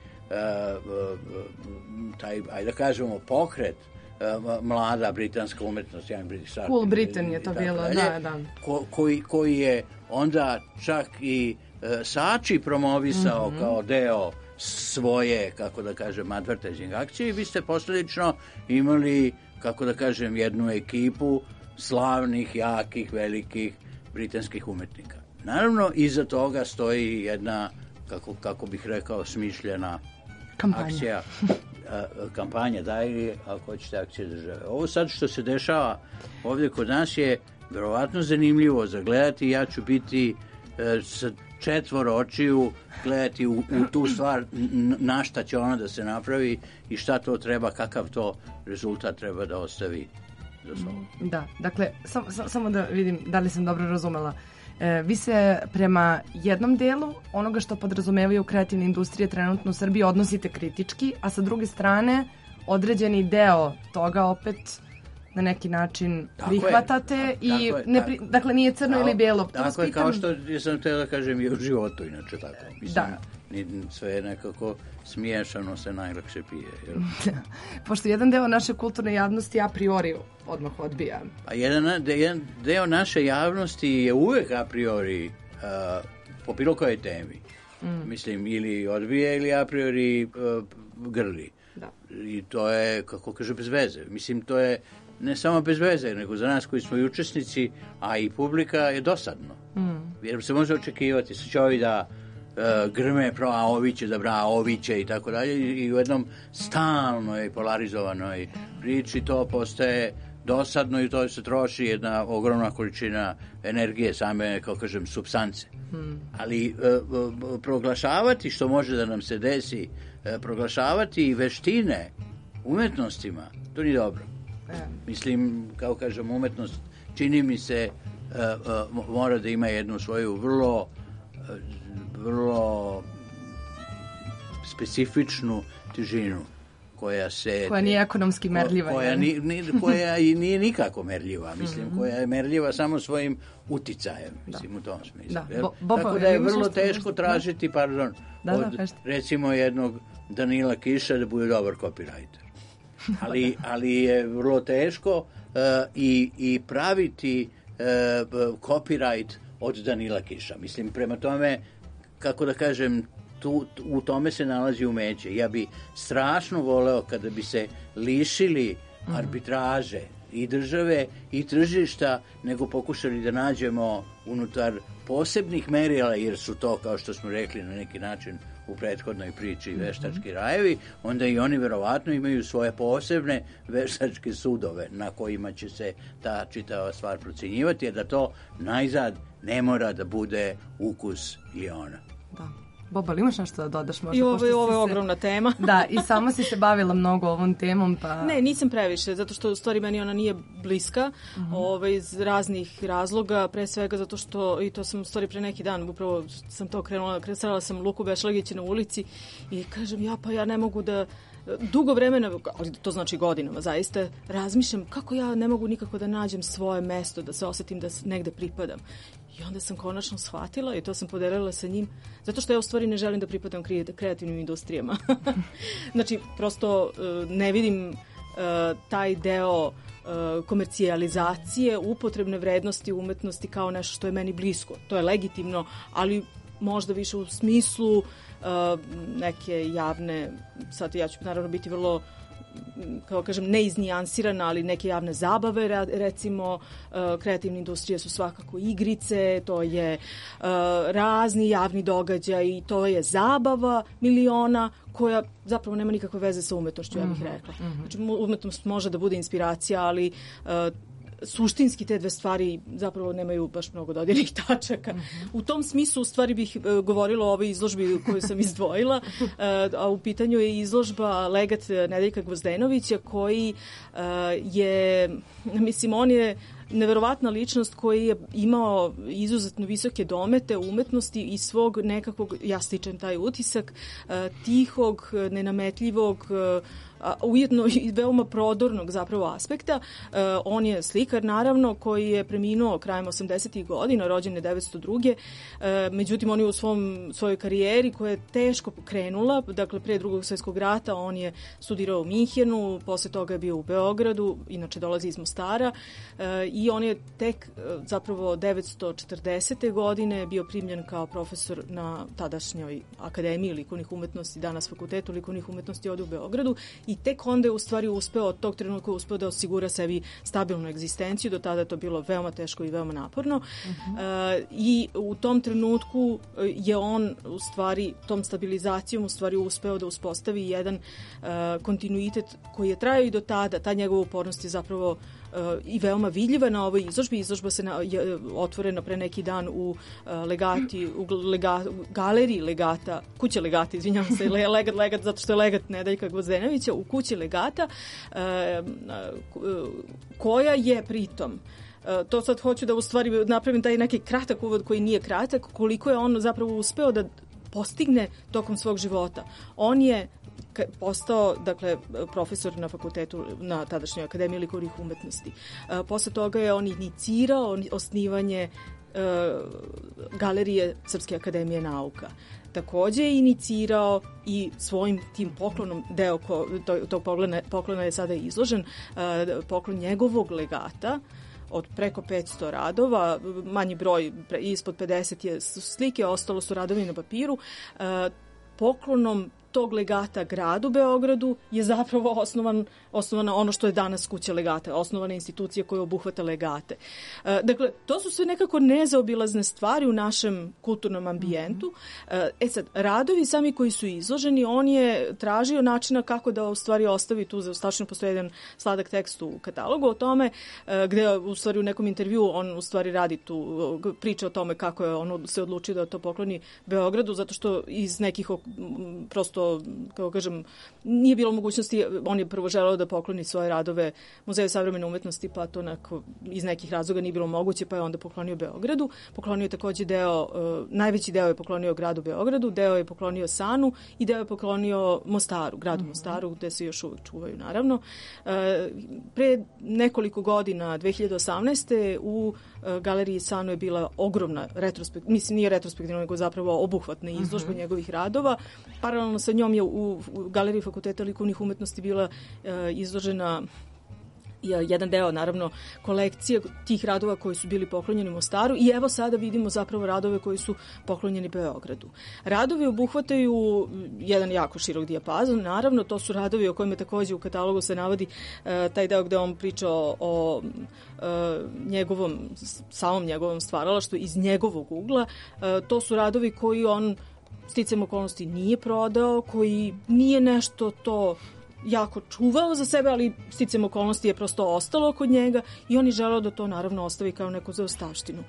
F: taj, ajde da kažemo, pokret, mlada britanska umetnost,
E: Cool Britain je to bilo, da.
F: Koji je onda čak i Sači promovisao kao deo svoje, kako da kažem, advertising akcije i vi ste posljedično imali, kako da kažem, jednu ekipu slavnih, jakih, velikih britanskih umetnika. Naravno, iza toga stoji jedna, kako bih rekao, smišljena akcija, kampanja, da, ili ako hoćete akcije države. Ovo sad što se dešava ovdje kod nas je verovatno zanimljivo za gledati. Ja ću biti sa 4 očiju gledati u tu stvar, na šta će ona da se napravi i šta to treba, kakav to rezultat treba da ostavi za sobom.
E: Da, dakle, samo da vidim da li sam dobro razumela. Vi se prema jednom delu onoga što podrazumevaju kreativne industrije trenutno u Srbiji odnosite kritički, a sa druge strane određeni deo toga opet na neki način prihvatate i dakle nije crno ili bijelo.
F: Tako je, kao što sam htio da kažem i u životu inače tako. Mislim, sve je nekako smiješano, se najlakše pije. Jel?
E: Pošto jedan deo naše kulturne javnosti a priori odmah odbija.
F: A jedan deo naše javnosti je uvek a priori po bilo kojoj temi. Mislim, ili odbije ili a priori grli. Da. I to je, kako kaže, bez veze. Mislim, to je ne samo bez veze, nego za nas koji smo i učesnici, a i publika je dosadno. Jer se može očekivati, se će ovi da grme a ovi će da bra, ovi će i tako dalje, i u jednom stalnoj polarizovanoj priči to postaje dosadno i to se troši jedna ogromna količina energije, same, kao kažem, supstance. Ali proglašavati što može da nam se desi, proglašavati veštine umetnostima, to nije dobro. Mislim, kao kažem, umetnost čini mi se mora da ima jednu svoju vrlo specifičnu težinu koja
E: nije ekonomski merljiva.
F: Koja i nije nikako merljiva, mislim, koja je merljiva samo svojim uticajem, mislim, u tom smislu. Tako da je vrlo teško tražiti, od recimo jednog Danila Kiša da bude dobar copywriter. Ali je vrlo teško i praviti copyright od Danila Kiša. Mislim, prema tome, kako da kažem, u tome se nalazi umeće. Ja bi strašno voleo kada bi se lišili arbitraže i države i tržišta, nego pokušali da nađemo unutar posebnih merila, jer su to, kao što smo rekli na neki način u prethodnoj priči, veštački rajevi, onda i oni verovatno imaju svoje posebne veštačke sudove na kojima će se ta čitava stvar procjenjivati, a da to najzad ne mora da bude ukus i ona.
E: Da. Boba, ali imaš nešto da dodaš? Možda,
Q: i ovo je ogromna tema.
E: Da, i sama si se bavila mnogo ovom temom. Pa...
Q: Ne, nisam previše, zato što u stvari meni ona nije bliska iz raznih razloga, pre svega zato što, i to sam u stvari pre neki dan, upravo sam to krenula, srela sam Luku Bešlegića na ulici i kažem, ja ne mogu da dugo vremena, ali to znači godinama zaista, razmišljam kako ja ne mogu nikako da nađem svoje mesto, da se osetim da negde pripadam. I onda sam konačno shvatila i to sam podelila sa njim, zato što ja u stvari ne želim da pripadam kreativnim industrijama. Znači, prosto ne vidim taj deo komercijalizacije, upotrebne vrednosti umetnosti kao nešto što je meni blisko. To je legitimno, ali možda više u smislu neke javne, sad ja ću naravno biti vrlo, kao kažem, neiznijansirana, ali neke javne zabave, recimo, kreativne industrije su svakako igrice, to je razni javni događaj i to je zabava miliona koja zapravo nema nikakve veze sa umetnošću, ja bih rekla. Znači, umetnost može da bude inspiracija, ali suštinski te dve stvari zapravo nemaju baš mnogo dodirnih tačaka. U tom smislu u stvari bih govorila o ovoj izložbi koju sam izdvojila, a u pitanju je izložba Legat Nedeljka Gvozdenovića koji je, mislim, on je neverovatna ličnost koji je imao izuzetno visoke domete umetnosti i svog nekakvog, ja stičem taj utisak, tihog, nenametljivog, ujedno i veoma prodornog zapravo aspekta. On je slikar, naravno, koji je preminuo krajem 80. godina, rođen je 1902. Međutim, on je u svojoj karijeri koja je teško krenula, dakle pre Drugog svjetskog rata, on je studirao u Minhenu, posle toga je bio u Beogradu, inače dolazi iz Mostara, i on je tek zapravo 1940. godine bio primljen kao profesor na tadašnjoj Akademiji likovnih umetnosti, danas Fakultetu likovnih umetnosti ovde u Beogradu, i tek onda je u stvari uspeo, od tog trenutka uspeo da osigura sebi stabilnu egzistenciju, do tada je to bilo veoma teško i veoma naporno. I u tom trenutku je on u stvari tom stabilizacijom u stvari uspeo da uspostavi jedan kontinuitet koji je trajao i do tada. Ta njegova upornost je zapravo i veoma vidljiva na ovoj izložbi. Izložba je otvorena pre neki dan u Legati, u galeriji Legata, kuće Legata, izvinjavam se, Legat, zato što je Legat Nedeljka Gvozdenovića, u kući Legata, koja je pritom, to sad hoću da u stvari napravim taj neki kratak uvod koji nije kratak, koliko je on zapravo uspeo da postigne tokom svog života. On je postao, dakle, profesor na fakultetu na tadašnjoj Akademiji likovnih umetnosti. Posle toga je on inicirao osnivanje Galerije Srpske akademije nauka. Takođe je inicirao i svojim tim poklonom, deo tog poklona je sada izložen, poklon njegovog legata od preko 500 radova, manji broj, ispod 50 je slike, ostalo su radovi na papiru. Poklonom tog legata gradu Beogradu je zapravo osnovana ono što je danas kuća Legata, osnovana institucija koja obuhvata legate. Dakle, to su sve nekako nezaobilazne stvari u našem kulturnom ambijentu. Sad, radovi sami koji su izloženi, on je tražio načina kako da u stvari ostavi tu, zaostačno postoji jedan sladak tekst u katalogu o tome, gde u stvari u nekom intervju on u stvari radi tu, priča o tome kako je on se odlučio da to pokloni Beogradu, zato što iz nekih prosto, kao kažem, nije bilo mogućnosti, on je prvo želeo da pokloni svoje radove Muzeju savremene umetnosti, pa to iz nekih razloga nije bilo moguće, pa je onda poklonio Beogradu. Poklonio je takođe najveći deo je poklonio gradu Beogradu, deo je poklonio Sanu i deo je poklonio Mostaru, gradu Mostaru, gde se još uvek čuvaju, naravno. Pre nekoliko godina, 2018. u Galeriji Sanu je bila ogromna nije retrospektivna, nego zapravo obuhvatna izložba njegovih radova. Paralelno sa njom je u Galeriji Fakulteta likovnih umetnosti bila izložena jedan deo, naravno, kolekcije tih radova koji su bili poklonjeni Mostaru i evo sada vidimo zapravo radove koji su poklonjeni Beogradu. Radovi obuhvataju jedan jako širok dijapazon, naravno, to su radovi o kojima takođe u katalogu se navodi taj deo gde on priča o samom njegovom stvaralaštvu iz njegovog ugla. To su radovi koji on sticajem okolnosti nije prodao, koji nije nešto to jako čuvao za sebe, ali sticajem okolnosti je prosto ostalo kod njega i on je želeo da to naravno ostavi kao neku zaostavštinu.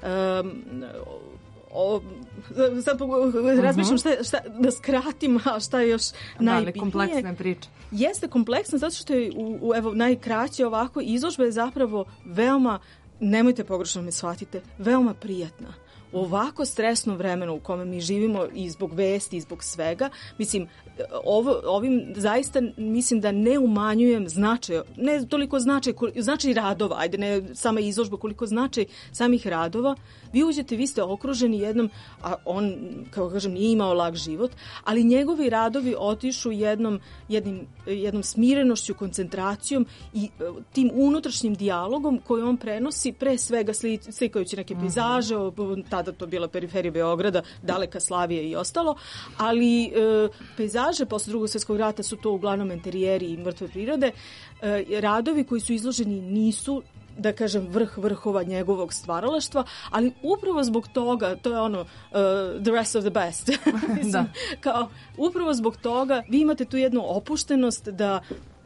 Q: Sad razmišljam šta da skratim, a šta je još najbitnije.
E: Da, kompleksna priča.
Q: Jeste kompleksna zato što je evo najkraće ovako, izložba je zapravo veoma, nemojte pogrešno me shvatite, veoma prijatna. U ovako stresno vremenu u kome mi živimo i zbog vesti i zbog svega, mislim, ovim zaista mislim da ne umanjujem značaj, ne toliko značaj radova, ajde ne sama izložba, koliko značaj samih radova. Vi uđete, vi ste okruženi jednom, a on, kako kažem, nije imao lag život, ali njegovi radovi otišu jednom smirenošću, koncentracijom i tim unutrašnjim dijalogom koji on prenosi, pre svega slikajući neke pejzaže, tada to bila periferija Beograda, daleka Slavija i ostalo, ali pejzaže posle Drugog svjetskog rata su to uglavnom enterijeri i mrtve prirode. Radovi koji su izloženi nisu, da kažem, vrhova njegovog stvaralaštva, ali upravo zbog toga, to je ono the rest of the best. Mislim, kao, upravo zbog toga vi imate tu jednu opuštenost da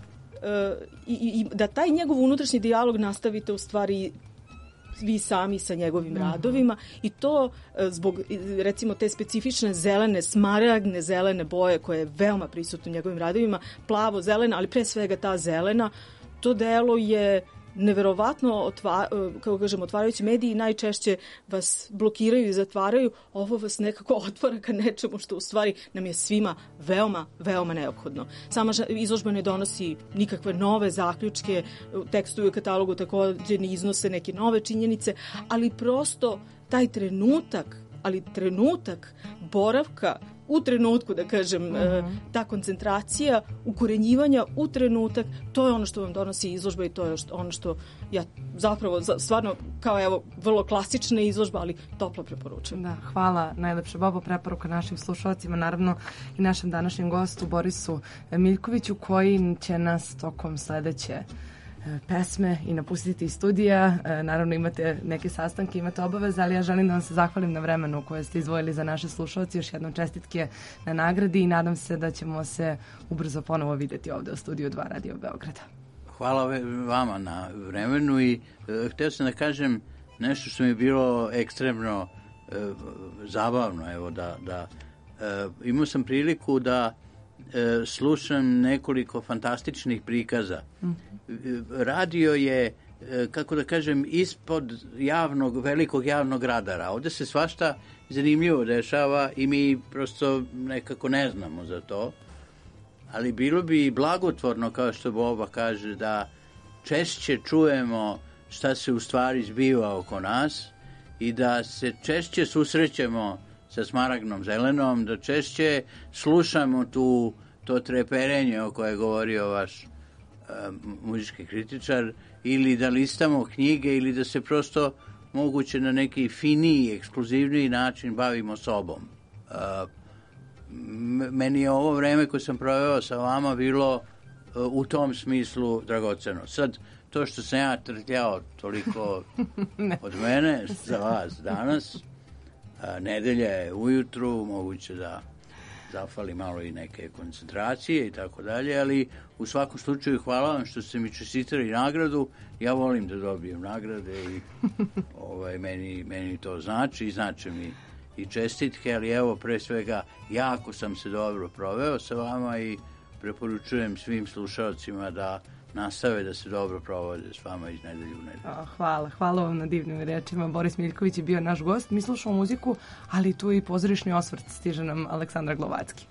Q: da taj njegov unutrašnji dijalog nastavite u stvari vi sami sa njegovim radovima i to zbog recimo te specifične zelene, smaragdne zelene boje koje je veoma prisutno u njegovim radovima, plavo, zelena, ali pre svega ta zelena, to delo je neverovatno, kako kažem, otvarajući mediji najčešće vas blokiraju i zatvaraju, ovo vas nekako otvara ka nečemu što u stvari nam je svima veoma, veoma neophodno. Sama izložba ne donosi nikakve nove zaključke, tekstovi u katalogu takođe ne iznose neke nove činjenice, ali prosto taj trenutak boravka u trenutku, da kažem, ta koncentracija, ukorenjivanja u trenutak, to je ono što vam donosi izložba i to je ono što ja zapravo stvarno kao evo vrlo klasična izložba, ali toplo preporučujem.
E: Da, hvala najlepše Bobo, preporuka našim slušalcima, naravno i našem današnjem gostu Borisu Miljkoviću koji će nas tokom sledeće pesme i napustiti iz studija. Naravno imate neke sastanke, imate obaveze, ali ja želim da vam se zahvalim na vremenu koje ste izdvojili za naše slušalci. Još jednom čestitke na nagradi i nadam se da ćemo se ubrzo ponovo videti ovde u studiju 2 Radio Beograda.
F: Hvala vama na vremenu i htio sam da kažem nešto što mi je bilo ekstremno zabavno. Evo da imao sam priliku da slušam nekoliko fantastičnih prikaza. Radio je, kako da kažem, ispod velikog javnog radara. Ovde se svašta zanimljivo dešava i mi prosto nekako ne znamo za to. Ali bilo bi blagotvorno, kao što Boba kaže, da češće čujemo šta se u stvari zbiva oko nas i da se češće susrećemo sa smaragdnom zelenom, da češće slušamo to treperenje o koje je govorio vaš muzički kritičar, ili da listamo knjige, ili da se prosto moguće na neki finiji, ekskluzivniji način bavimo sobom. Meni je ovo vreme koje sam proveo sa vama bilo u tom smislu dragoceno. Sad, to što sam ja trtljao toliko od mene za vas danas, nedelja je ujutru, moguće da zafali malo i neke koncentracije i tako dalje, ali u svakom slučaju hvala vam što ste mi čestitali nagradu. Ja volim da dobijem nagrade i meni to znači mi i čestitke, ali evo pre svega jako sam se dobro proveo sa vama i preporučujem svim slušalcima da nastave da se dobro provode s vama iz nedelju u nedelju.
E: Hvala vam na divnim rečima. Boris Miljković je bio naš gost. Mi slušamo muziku, ali tu i pozorišni osvrt stiže nam Aleksandra Glovacki.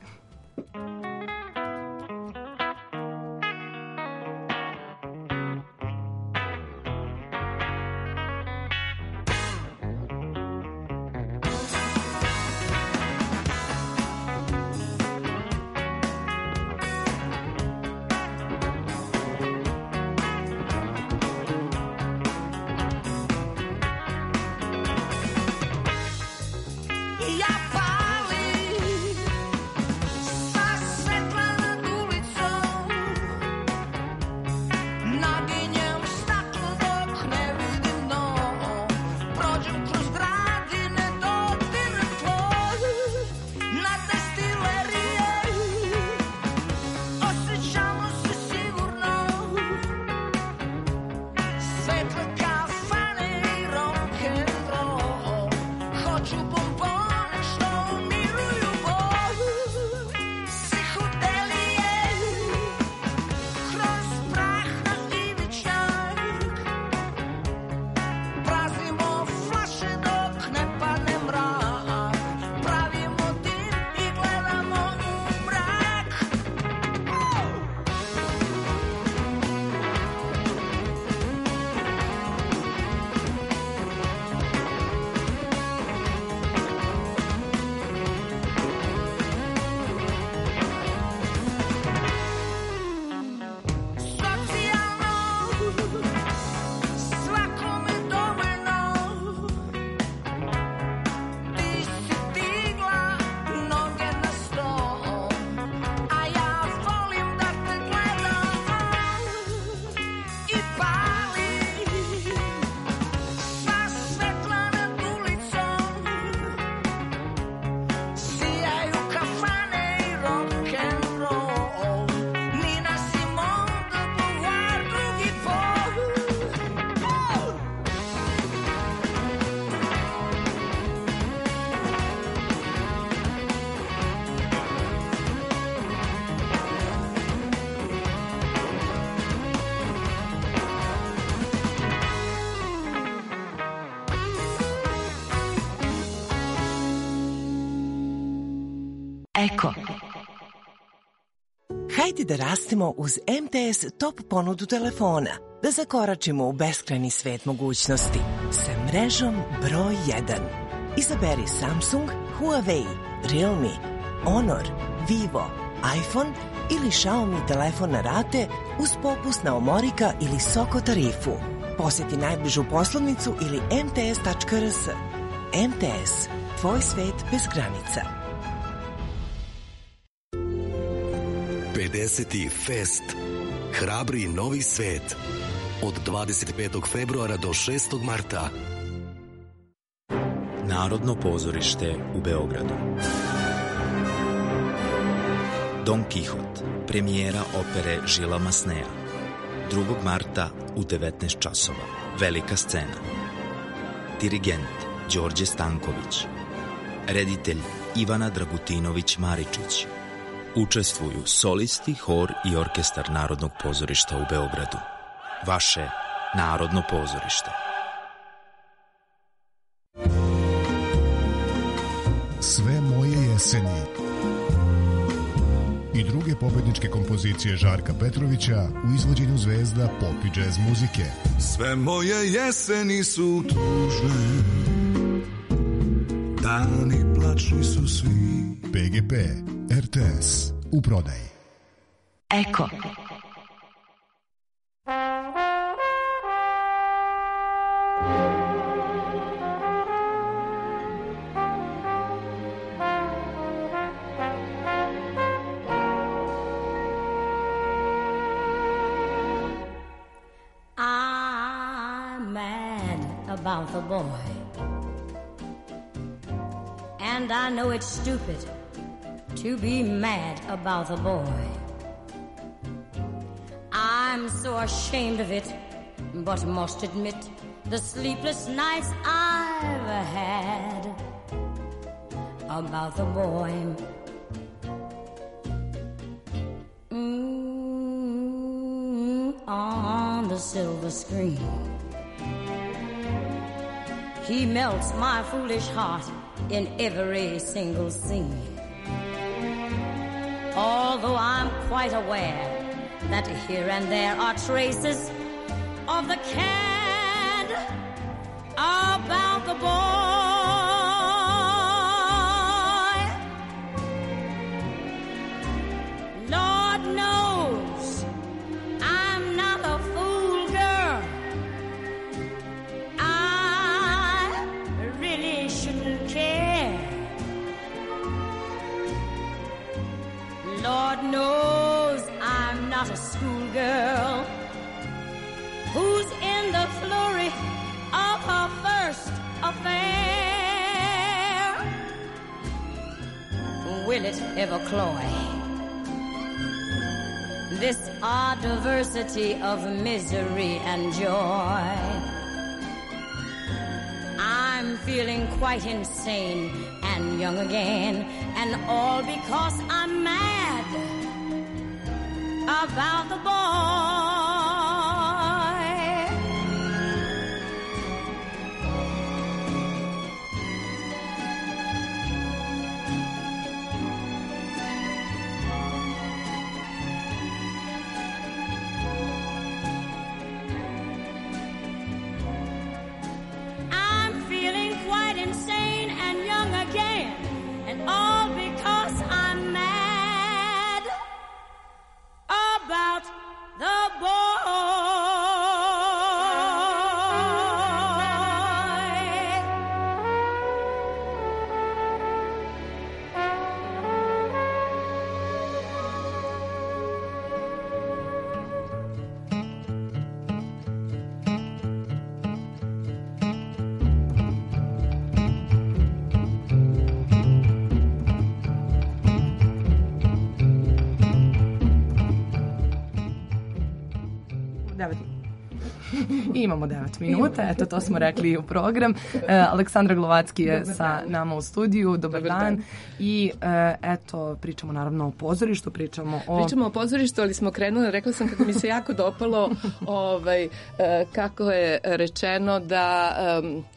G: E a Paris,
R: Eko. Hajde da rastemo uz MTS top ponudu telefona. Da zakoračimo u beskrajni svet mogućnosti. Sa mrežom broj 1. Izaberi Samsung, Huawei, Realme, Honor, Vivo, iPhone ili Xiaomi telefon na rate uz popust na Omorika ili Soko tarifu. Posjeti najbližu poslovnicu ili mts.rs. MTS. Tvoj svet bez granica.
J: 50. Fest. Hrabri novi svet. Od 25. februara do 6. marta.
K: Narodno pozorište u Beogradu. Don Kihot. Premijera opere Žila Masneja. 2. marta u 19 časova. Velika scena. Dirigent Đorđe Stanković. Reditelj Ivana Dragutinović-Maričić. Učestvuju solisti, hor i orkestar Narodnog pozorišta u Beogradu. Vaše Narodno pozorište.
L: Sve moje jeseni i druge pobedničke kompozicije Žarka Petrovića u izvođenju zvezda pop i džez muzike.
M: Sve moje jeseni su tužne, dani plačni su svi.
L: PGP, RTS, u prodaji.
R: Eko.
G: I'm mad about the boy, and I know it's stupid to be mad about the boy. I'm so ashamed of it, but must admit the sleepless nights I've had about the boy. On the silver screen, he melts my foolish heart in every single scene. Although I'm quite aware that here and there are traces of the cad about the boy. Lord knows I'm not a fool girl. I really shouldn't care. Lord knows I'm not a schoolgirl who's in the flurry of her first affair. Will it ever cloy this odd diversity of misery and joy? I'm feeling quite insane and young again, and all because I'm mad about the boy. I'm feeling quite insane and young again, and all because I'm mad about the boy.
E: Imamo 9 minuta, eto to smo rekli u program. Aleksandra Glovacki je sa nama u studiju, dobar dan. I eto, pričamo naravno o pozorištu, pričamo o
S: pozorištu, ali smo krenuli, rekla sam kako mi se jako dopalo kako je rečeno da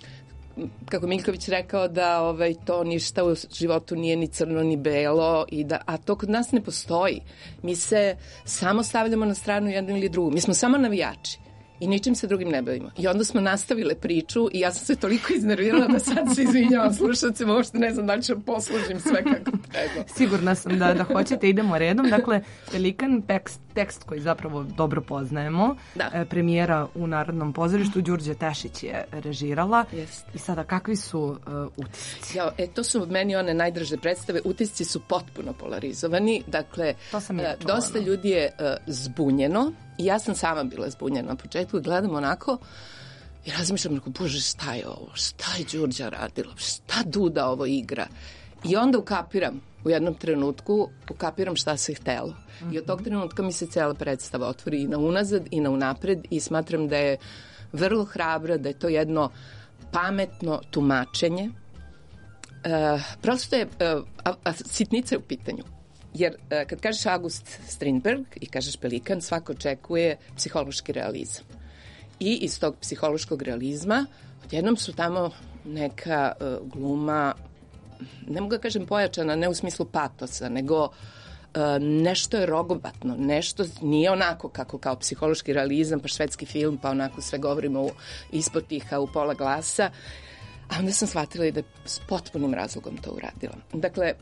S: kako Miljković rekao da to ništa u životu nije ni crno ni belo, a to kod nas ne postoji. Mi se samo stavljamo na stranu jednu ili drugu. Mi smo samo navijači i ničim se drugim ne bavimo. I onda smo nastavile priču i ja sam se toliko iznervirala da sad se izvinjavam slušalcima, uopšte ne znam da li ću poslužim sve kako treba.
E: Sigurna sam da hoćete, idemo redom. Dakle, Pelikan, tekst koji zapravo dobro poznajemo, premijera u Narodnom pozorištu, Đurđa Tešić je režirala. I sada, kakvi su utisci?
S: To su meni one najdraže predstave. Utisci su potpuno polarizovani. Dakle, dosta ljudi je zbunjeno. I ja sam sama bila zbunjena na početku i gledam onako i razmišljam, bože, šta je ovo? Šta je Đurđa radila? Šta Duda ovo igra? I onda ukapiram, u jednom trenutku, šta se htelo. I od tog trenutka mi se cela predstava otvori i na unazad i na unapred i smatram da je vrlo hrabra, da je to jedno pametno tumačenje. Prosto je, sitnica je u pitanju. Jer kad kažeš August Strindberg i kažeš Pelikan, svako očekuje psihološki realizam. I iz tog psihološkog realizma odjednom su tamo neka gluma, ne mogu da kažem pojačana, ne u smislu patosa, nego nešto je rogobatno, nešto nije onako kako kao psihološki realizam, pa švedski film, pa onako sve govorimo ispod tiha, u pola glasa. A onda sam shvatila i da je s potpunim razlogom to uradila. Dakle,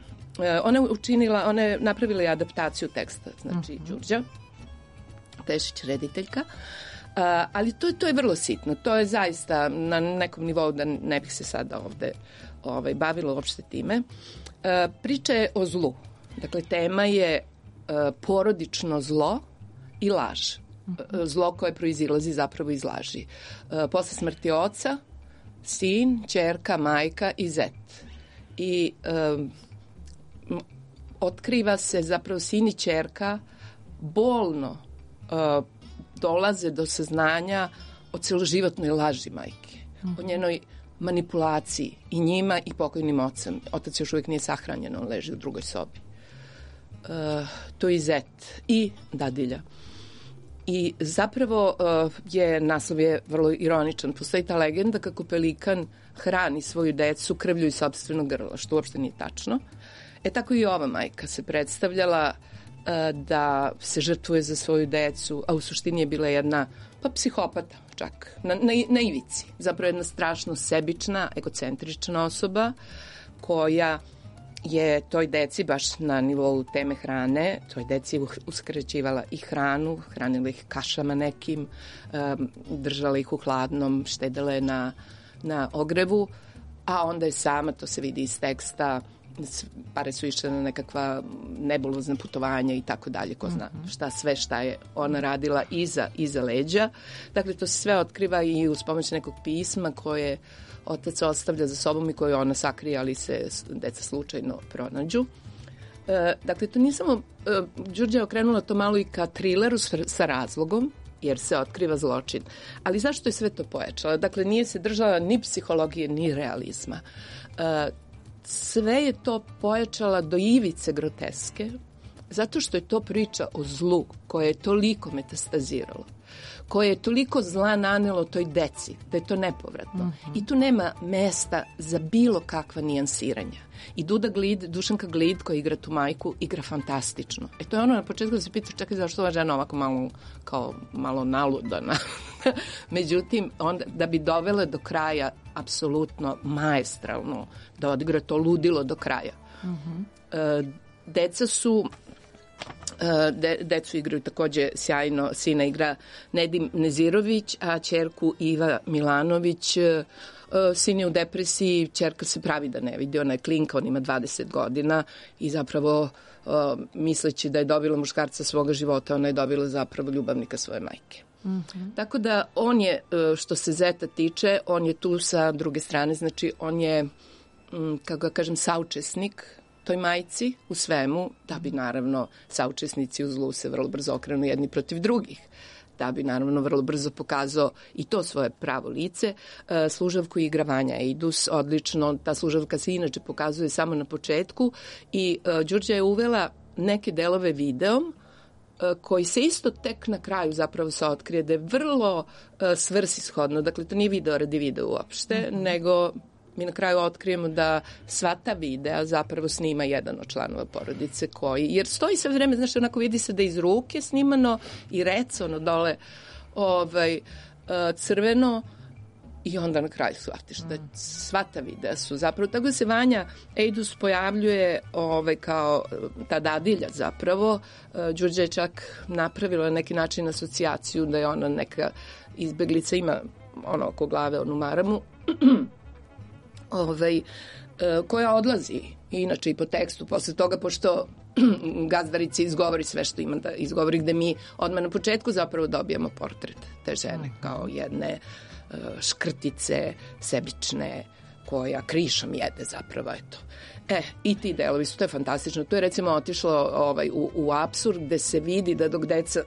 S: ona je napravila i adaptaciju teksta, znači Đurđa Tešić, rediteljka, ali to je vrlo sitno, to je zaista na nekom nivou da ne bih se sada ovde bavila uopšte time. Priča je o zlu, dakle tema je porodično zlo i laž, zlo koje proizilazi zapravo iz laži. Posle smrti oca, sin, ćerka, majka i zet. I otkriva se zapravo sin i ćerka bolno dolaze do saznanja o celoživotnoj laži majke, o njenoj manipulaciji i njima i pokojnim ocem. Otac još uvijek nije sahranjen, on leži u drugoj sobi. To je zet i dadilja. I zapravo naslov je vrlo ironičan. Postoji ta legenda kako Pelikan hrani svoju decu krvlju iz sopstvenog grla, što uopšte nije tačno. Tako i ova majka se predstavljala da se žrtvuje za svoju decu, a u suštini je bila jedna psihopata čak, na ivici. Zapravo jedna strašno sebična, egocentrična osoba koja je toj deci baš na nivou teme hrane, toj deci uskraćivala i hranu, hranila ih kašama nekim, držala ih u hladnom, štedela je na ogrevu, a onda je sama, to se vidi iz teksta, pare su išle na nekakva nebulozna putovanja i tako dalje, ko zna šta je ona radila iza leđa. Dakle, to se sve otkriva i uz pomoć nekog pisma koje otac ostavlja za sobom i koje ona sakrije, ali se deca slučajno pronađu. Dakle, to nije samo, Đurđa je okrenula to malo i ka trileru sa razlogom, jer se otkriva zločin. Ali zašto je sve to pojačala? Dakle, nije se držala ni psihologije, ni realizma. Sve je to pojačala do ivice groteske, zato što je to priča o zlu koje je toliko metastaziralo, koje je toliko zla nanelo toj deci, da je to nepovratno. I tu nema mesta za bilo kakva nijansiranja. I Dušanka Glid, koja igra tu majku, igra fantastično. To je ono na početku da se pita, čekaj, zašto ova žena ovako malo naludana. Međutim, onda, da bi dovela do kraja apsolutno maestralno, da odigra to ludilo do kraja. Decu igraju takođe sjajno, sina igra Nedim Nezirović, a ćerku Iva Milanović. Sin je u depresiji, ćerka se pravi da ne vidi, ona je klinka, on ima 20 godina i zapravo misleći da je dobila muškarca svoga života, ona je dobila zapravo ljubavnika svoje majke. Tako da on je, što se zeta tiče, on je tu sa druge strane, znači on je, kako ga kažem, saučesnik toj majci u svemu, da bi naravno saučesnici u zlu se vrlo brzo okrenu jedni protiv drugih, da bi naravno vrlo brzo pokazao i to svoje pravo lice. Služavku igra Vanja Ejdus, odlično, ta služavka se inače pokazuje samo na početku i Đurđa je uvela neke delove videom koji se isto tek na kraju zapravo se otkrije da je vrlo svrsishodno. Dakle, to nije video radi videa uopšte, nego mi na kraju otkrijemo da sva ta videa zapravo snima jedan od članova porodice koji, jer stoji sve vreme, znaš, onako vidi se da iz ruke snimano i rec, ono dole crveno, i onda na kraju shvatiš da sva ta videa su zapravo, tako da se Vanja Ejdus pojavljuje kao ta dadilja zapravo. Đurđa je čak napravila na neki način asocijaciju da je ona neka izbeglica, ima ono oko glave onu maramu, koja odlazi inače i po tekstu posle toga, pošto gazdarici izgovori sve što ima da izgovori, gde mi odmah na početku zapravo dobijamo portret te žene kao jedne škrtice, sebične, koja krišom jede zapravo, eto. I ti delovi su, to je fantastično. To je recimo otišlo u apsurd gde se vidi da dok deca,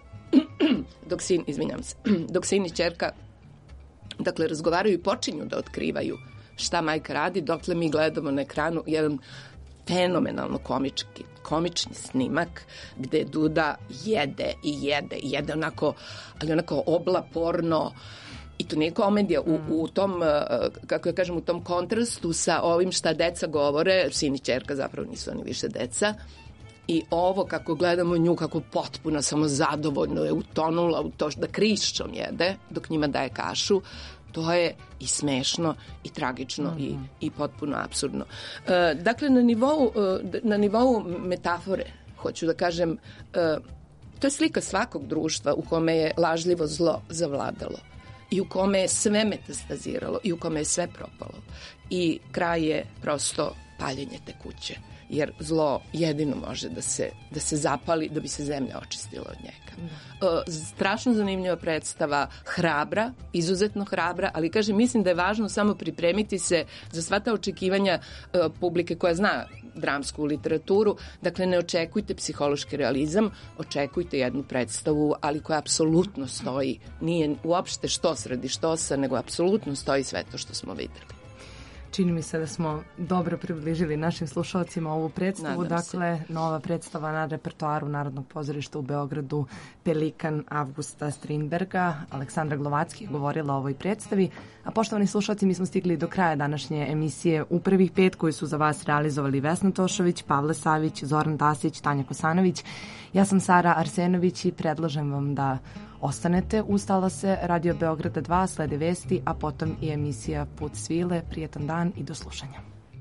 S: dok sin i ćerka, dakle, razgovaraju i počinju da otkrivaju šta majka radi, dokle mi gledamo na ekranu jedan fenomenalno komični snimak gde Duda jede onako, ali onako oblaporno. I to nije komedija, u tom, kako ja kažem, u tom kontrastu sa ovim šta deca govore, sin i ćerka zapravo nisu oni više deca, i ovo kako gledamo nju, kako potpuno samo zadovoljno je utonula u to da krišćom jede, dok njima daje kašu, to je i smešno i tragično i potpuno apsurdno. Dakle, na nivou metafore, hoću da kažem, to je slika svakog društva u kome je lažljivo zlo zavladalo i u kome je sve metastaziralo i u kome je sve propalo. I kraj je prosto paljenje te kuće, jer zlo jedino može da se zapali da bi se zemlja očistila od njega. Strašno zanimljiva predstava, hrabra, izuzetno hrabra, ali kažem, mislim da je važno samo pripremiti se za sva ta očekivanja publike koja zna dramsku literaturu. Dakle, ne očekujte psihološki realizam, očekujte jednu predstavu, ali koja apsolutno stoji, nije uopšte štos radi štosa, nego apsolutno stoji sve to što smo videli.
E: Čini mi se da smo dobro približili našim slušalcima ovu predstavu. Dakle, nova predstava na repertoaru Narodnog pozorišta u Beogradu, Pelikan Avgusta Strindberga. Aleksandra Glovacki je govorila o ovoj predstavi. A poštovani slušalci, mi smo stigli do kraja današnje emisije U prvih 5, koju su za vas realizovali Vesna Tošović, Pavle Savić, Zoran Tasić, Tanja Kosanović. Ja sam Sara Arsenović i predlažem vam da ostanete uz talase Radio Beograda 2, slede vesti, a potom i emisija Put svile. Prijetan dan i do slušanja.